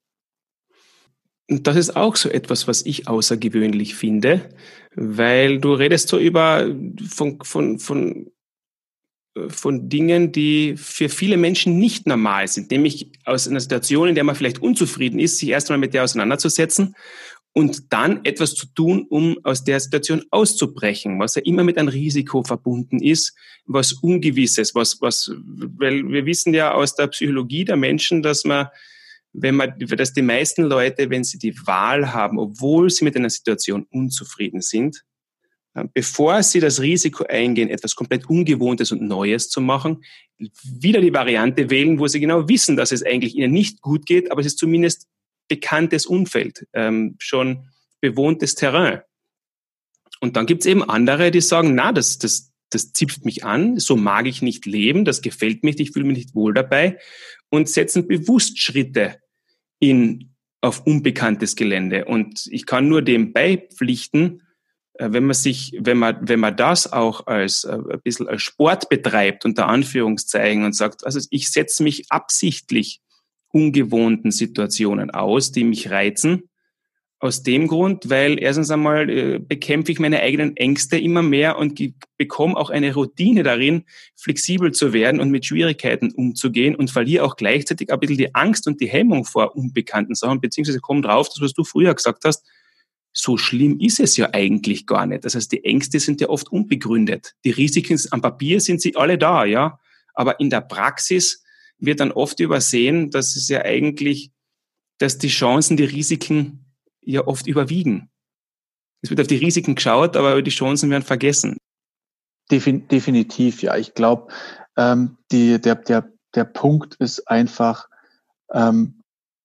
Und das ist auch so etwas, was ich außergewöhnlich finde, weil du redest so über von, von, von, von Dingen, die für viele Menschen nicht normal sind, nämlich aus einer Situation, in der man vielleicht unzufrieden ist, sich erst einmal mit der auseinanderzusetzen und dann etwas zu tun, um aus der Situation auszubrechen, was ja immer mit einem Risiko verbunden ist, was Ungewisses, was, was, weil wir wissen ja aus der Psychologie der Menschen, dass man, wenn man, dass die meisten Leute, wenn sie die Wahl haben, obwohl sie mit einer Situation unzufrieden sind, bevor sie das Risiko eingehen, etwas komplett Ungewohntes und Neues zu machen, wieder die Variante wählen, wo sie genau wissen, dass es eigentlich ihnen nicht gut geht, aber es ist zumindest bekanntes Umfeld, ähm, schon bewohntes Terrain. Und dann gibt's eben andere, die sagen, na, das, das, das zipft mich an, so mag ich nicht leben, das gefällt mir nicht, ich fühle mich nicht wohl dabei und setzen bewusst Schritte in, auf unbekanntes Gelände. Und ich kann nur dem beipflichten, wenn man sich, wenn man, wenn man das auch als, ein bisschen als Sport betreibt, unter Anführungszeichen, und sagt, also ich setze mich absichtlich ungewohnten Situationen aus, die mich reizen. Aus dem Grund, weil erstens einmal äh, bekämpfe ich meine eigenen Ängste immer mehr und ge- bekomme auch eine Routine darin, flexibel zu werden und mit Schwierigkeiten umzugehen und verliere auch gleichzeitig ein bisschen die Angst und die Hemmung vor unbekannten Sachen, beziehungsweise komme drauf, das, was du früher gesagt hast, so schlimm ist es ja eigentlich gar nicht. Das heißt, die Ängste sind ja oft unbegründet. Die Risiken am Papier sind sie alle da, ja, aber in der Praxis wird dann oft übersehen, dass es ja eigentlich, dass die Chancen, die Risiken ja oft überwiegen. Es wird auf die Risiken geschaut, aber die Chancen werden vergessen. Defin- definitiv, ja. Ich glaube, ähm, die, der, der, der Punkt ist einfach, ähm,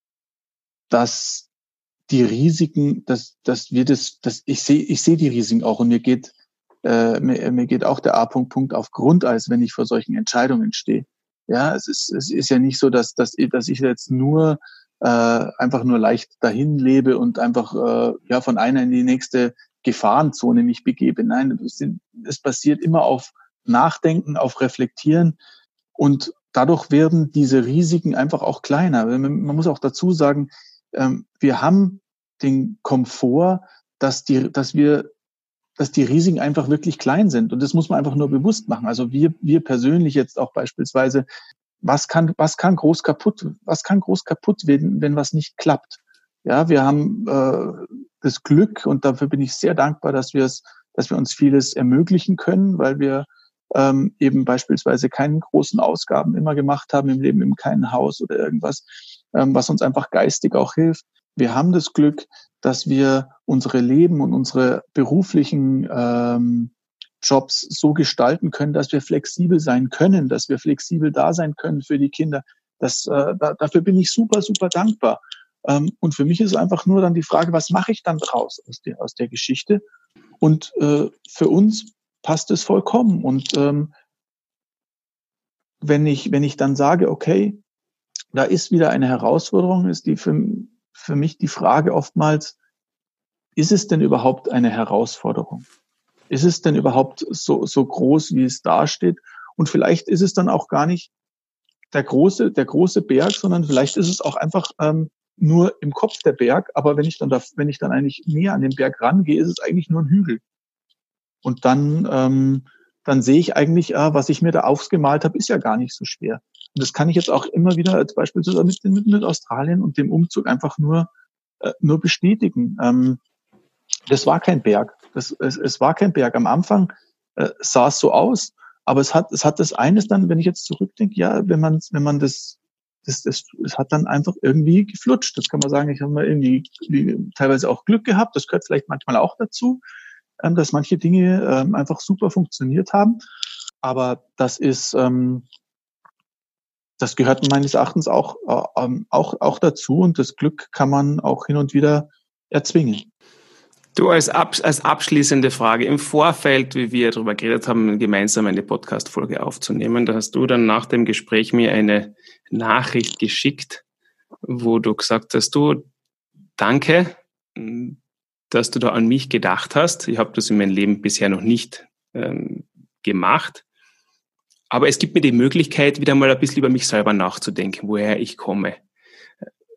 dass die Risiken, dass, dass wir das, dass ich sehe, ich sehe die Risiken auch und mir geht, äh, mir, mir geht auch der A-Punkt Punkt auf Grundeis, wenn ich vor solchen Entscheidungen stehe. Ja, es ist, es ist ja nicht so, dass, dass, dass ich jetzt nur äh, einfach nur leicht dahin lebe und einfach äh, ja von einer in die nächste Gefahrenzone mich begebe. Nein, es, sind, es basiert immer auf Nachdenken, auf Reflektieren und dadurch werden diese Risiken einfach auch kleiner. Man, man muss auch dazu sagen, ähm, wir haben den Komfort, dass die, dass wir dass die Risiken einfach wirklich klein sind. Und das muss man einfach nur bewusst machen. Also wir, wir persönlich jetzt auch beispielsweise, was kann, was kann groß kaputt, was kann groß kaputt werden, wenn was nicht klappt? Ja, wir haben äh, das Glück und dafür bin ich sehr dankbar, dass wir es, dass wir uns vieles ermöglichen können, weil wir ähm, eben beispielsweise keine großen Ausgaben immer gemacht haben im Leben, eben kein Haus oder irgendwas, ähm, was uns einfach geistig auch hilft. Wir haben das Glück, dass wir unsere Leben und unsere beruflichen ähm, Jobs so gestalten können, dass wir flexibel sein können, dass wir flexibel da sein können für die Kinder. Das, äh, da, dafür bin ich super, super dankbar. Ähm, und für mich ist einfach nur dann die Frage, was mache ich dann draus aus der, aus der Geschichte? Und äh, für uns passt es vollkommen. Und ähm, wenn ich, wenn ich dann sage, okay, da ist wieder eine Herausforderung, ist die für, für mich die Frage oftmals, ist es denn überhaupt eine Herausforderung? Ist es denn überhaupt so, so groß, wie es dasteht? Und vielleicht ist es dann auch gar nicht der große, der große Berg, sondern vielleicht ist es auch einfach ähm, nur im Kopf der Berg. Aber wenn ich dann, da, wenn ich dann eigentlich näher an den Berg rangehe, ist es eigentlich nur ein Hügel. Und dann, ähm, dann sehe ich eigentlich, äh, was ich mir da aufgemalt habe, ist ja gar nicht so schwer. Und das kann ich jetzt auch immer wieder als Beispiel mit, mit, mit Australien und dem Umzug einfach nur, äh, nur bestätigen. Ähm, das war kein Berg. Das, es, es war kein Berg. Am Anfang äh, sah es so aus, aber es hat, es hat das eines dann, wenn ich jetzt zurückdenke, ja, wenn man, wenn man das, das, das, es hat dann einfach irgendwie geflutscht. Das kann man sagen, ich habe mal irgendwie teilweise auch Glück gehabt. Das gehört vielleicht manchmal auch dazu, ähm, dass manche Dinge ähm, einfach super funktioniert haben. Aber das ist, ähm, das gehört meines Erachtens auch, äh, auch, auch dazu und das Glück kann man auch hin und wieder erzwingen. Du, als, ab, als abschließende Frage, im Vorfeld, wie wir darüber geredet haben, gemeinsam eine Podcast-Folge aufzunehmen, da hast du dann nach dem Gespräch mir eine Nachricht geschickt, wo du gesagt hast, du, danke, dass du da an mich gedacht hast. Ich habe das in meinem Leben bisher noch nicht ähm, gemacht. Aber es gibt mir die Möglichkeit, wieder mal ein bisschen über mich selber nachzudenken, woher ich komme.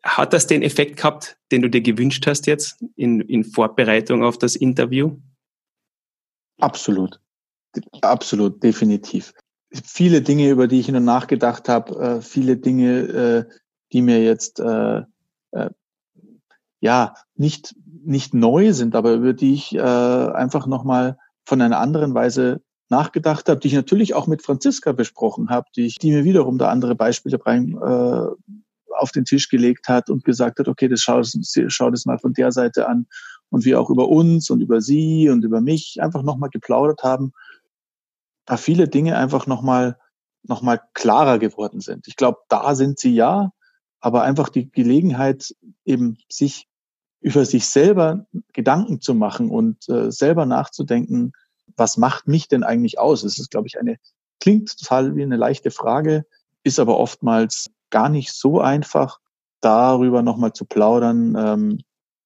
Hat das den Effekt gehabt, den du dir gewünscht hast jetzt in, in Vorbereitung auf das Interview? Absolut. Absolut, definitiv. Viele Dinge, über die ich nur nachgedacht habe, äh, viele Dinge, äh, die mir jetzt äh, äh, ja nicht nicht neu sind, aber über die ich äh, einfach nochmal von einer anderen Weise nachgedacht habe, die ich natürlich auch mit Franziska besprochen habe, die, ich, die mir wiederum da andere Beispiele rein äh, auf den Tisch gelegt hat und gesagt hat, okay, das schau, schau das mal von der Seite an. Und wir auch über uns und über sie und über mich einfach nochmal geplaudert haben, da viele Dinge einfach nochmal noch mal klarer geworden sind. Ich glaube, da sind sie ja, aber einfach die Gelegenheit, eben sich über sich selber Gedanken zu machen und äh, selber nachzudenken, was macht mich denn eigentlich aus? Das ist, glaube ich, eine, klingt total wie eine leichte Frage, ist aber oftmals gar nicht so einfach, darüber nochmal zu plaudern ähm,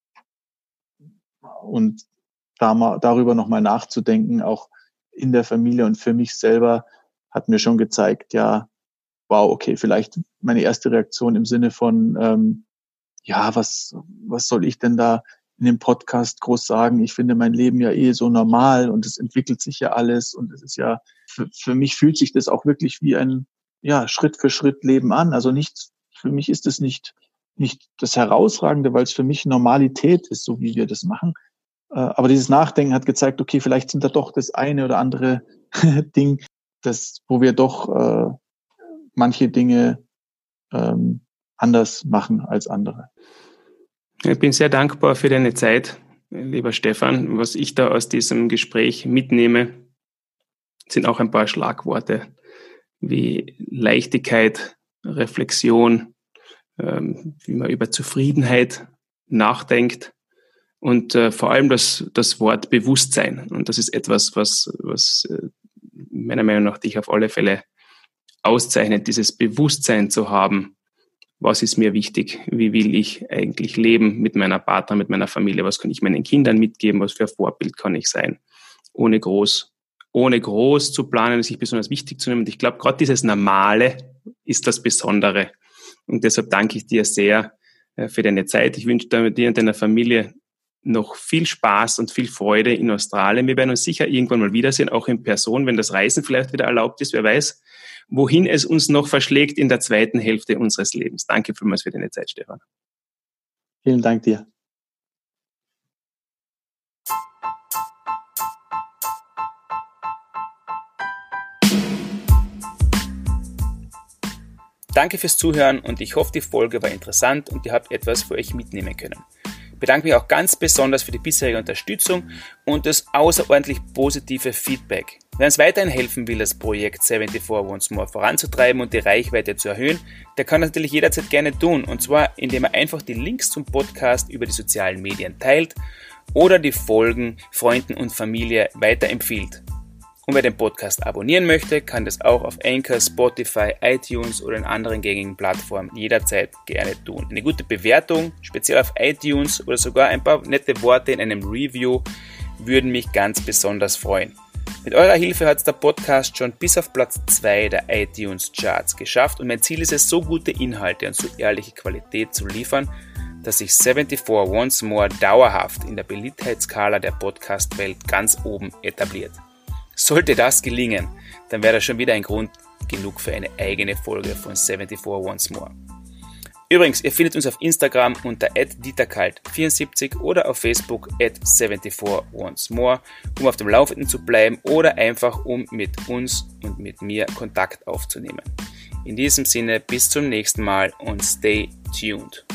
und da mal, darüber nochmal nachzudenken, auch in der Familie und für mich selber hat mir schon gezeigt, ja, wow, okay, vielleicht meine erste Reaktion im Sinne von, ähm, ja, was, was soll ich denn da in dem Podcast groß sagen? Ich finde mein Leben ja eh so normal und es entwickelt sich ja alles und es ist ja, für, für mich fühlt sich das auch wirklich wie ein, ja, Schritt für Schritt Leben an. Also nicht, für mich ist es nicht, nicht das Herausragende, weil es für mich Normalität ist, so wie wir das machen. Aber dieses Nachdenken hat gezeigt, okay, vielleicht sind da doch das eine oder andere Ding, das, wo wir doch äh, manche Dinge ähm, anders machen als andere. Ich bin sehr dankbar für deine Zeit, lieber Stefan. Was ich da aus diesem Gespräch mitnehme, sind auch ein paar Schlagworte wie Leichtigkeit, Reflexion, ähm, wie man über Zufriedenheit nachdenkt. Und äh, vor allem das, das Wort Bewusstsein. Und das ist etwas, was, was äh, meiner Meinung nach dich auf alle Fälle auszeichnet, dieses Bewusstsein zu haben. Was ist mir wichtig? Wie will ich eigentlich leben mit meiner Partner, mit meiner Familie? Was kann ich meinen Kindern mitgeben? Was für ein Vorbild kann ich sein? Ohne groß, ohne groß zu planen, sich besonders wichtig zu nehmen. Und ich glaube, gerade dieses Normale ist das Besondere. Und deshalb danke ich dir sehr äh, für deine Zeit. Ich wünsche dir und deiner Familie noch viel Spaß und viel Freude in Australien. Wir werden uns sicher irgendwann mal wiedersehen, auch in Person, wenn das Reisen vielleicht wieder erlaubt ist. Wer weiß, wohin es uns noch verschlägt in der zweiten Hälfte unseres Lebens. Danke vielmals für deine Zeit, Stefan. Vielen Dank dir. Danke fürs Zuhören und ich hoffe, die Folge war interessant und ihr habt etwas für euch mitnehmen können. Ich bedanke mich auch ganz besonders für die bisherige Unterstützung und das außerordentlich positive Feedback. Wer uns weiterhin helfen will, das Projekt vierundsiebzig Once More voranzutreiben und die Reichweite zu erhöhen, der kann das natürlich jederzeit gerne tun. Und zwar, indem er einfach die Links zum Podcast über die sozialen Medien teilt oder die Folgen Freunden und Familie weiterempfiehlt. Und wer den Podcast abonnieren möchte, kann das auch auf Anchor, Spotify, iTunes oder in anderen gängigen Plattformen jederzeit gerne tun. Eine gute Bewertung, speziell auf iTunes oder sogar ein paar nette Worte in einem Review würden mich ganz besonders freuen. Mit eurer Hilfe hat es der Podcast schon bis auf Platz zwei der iTunes Charts geschafft und mein Ziel ist es, so gute Inhalte und so ehrliche Qualität zu liefern, dass sich vierundsiebzig Once More dauerhaft in der Beliebtheitsskala der Podcast-Welt ganz oben etabliert. Sollte das gelingen, dann wäre das schon wieder ein Grund genug für eine eigene Folge von vierundsiebzig Once More. Übrigens, ihr findet uns auf Instagram unter at dieterkalt vierundsiebzig oder auf Facebook at vierundsiebzig Once More, um auf dem Laufenden zu bleiben oder einfach um mit uns und mit mir Kontakt aufzunehmen. In diesem Sinne, bis zum nächsten Mal und stay tuned.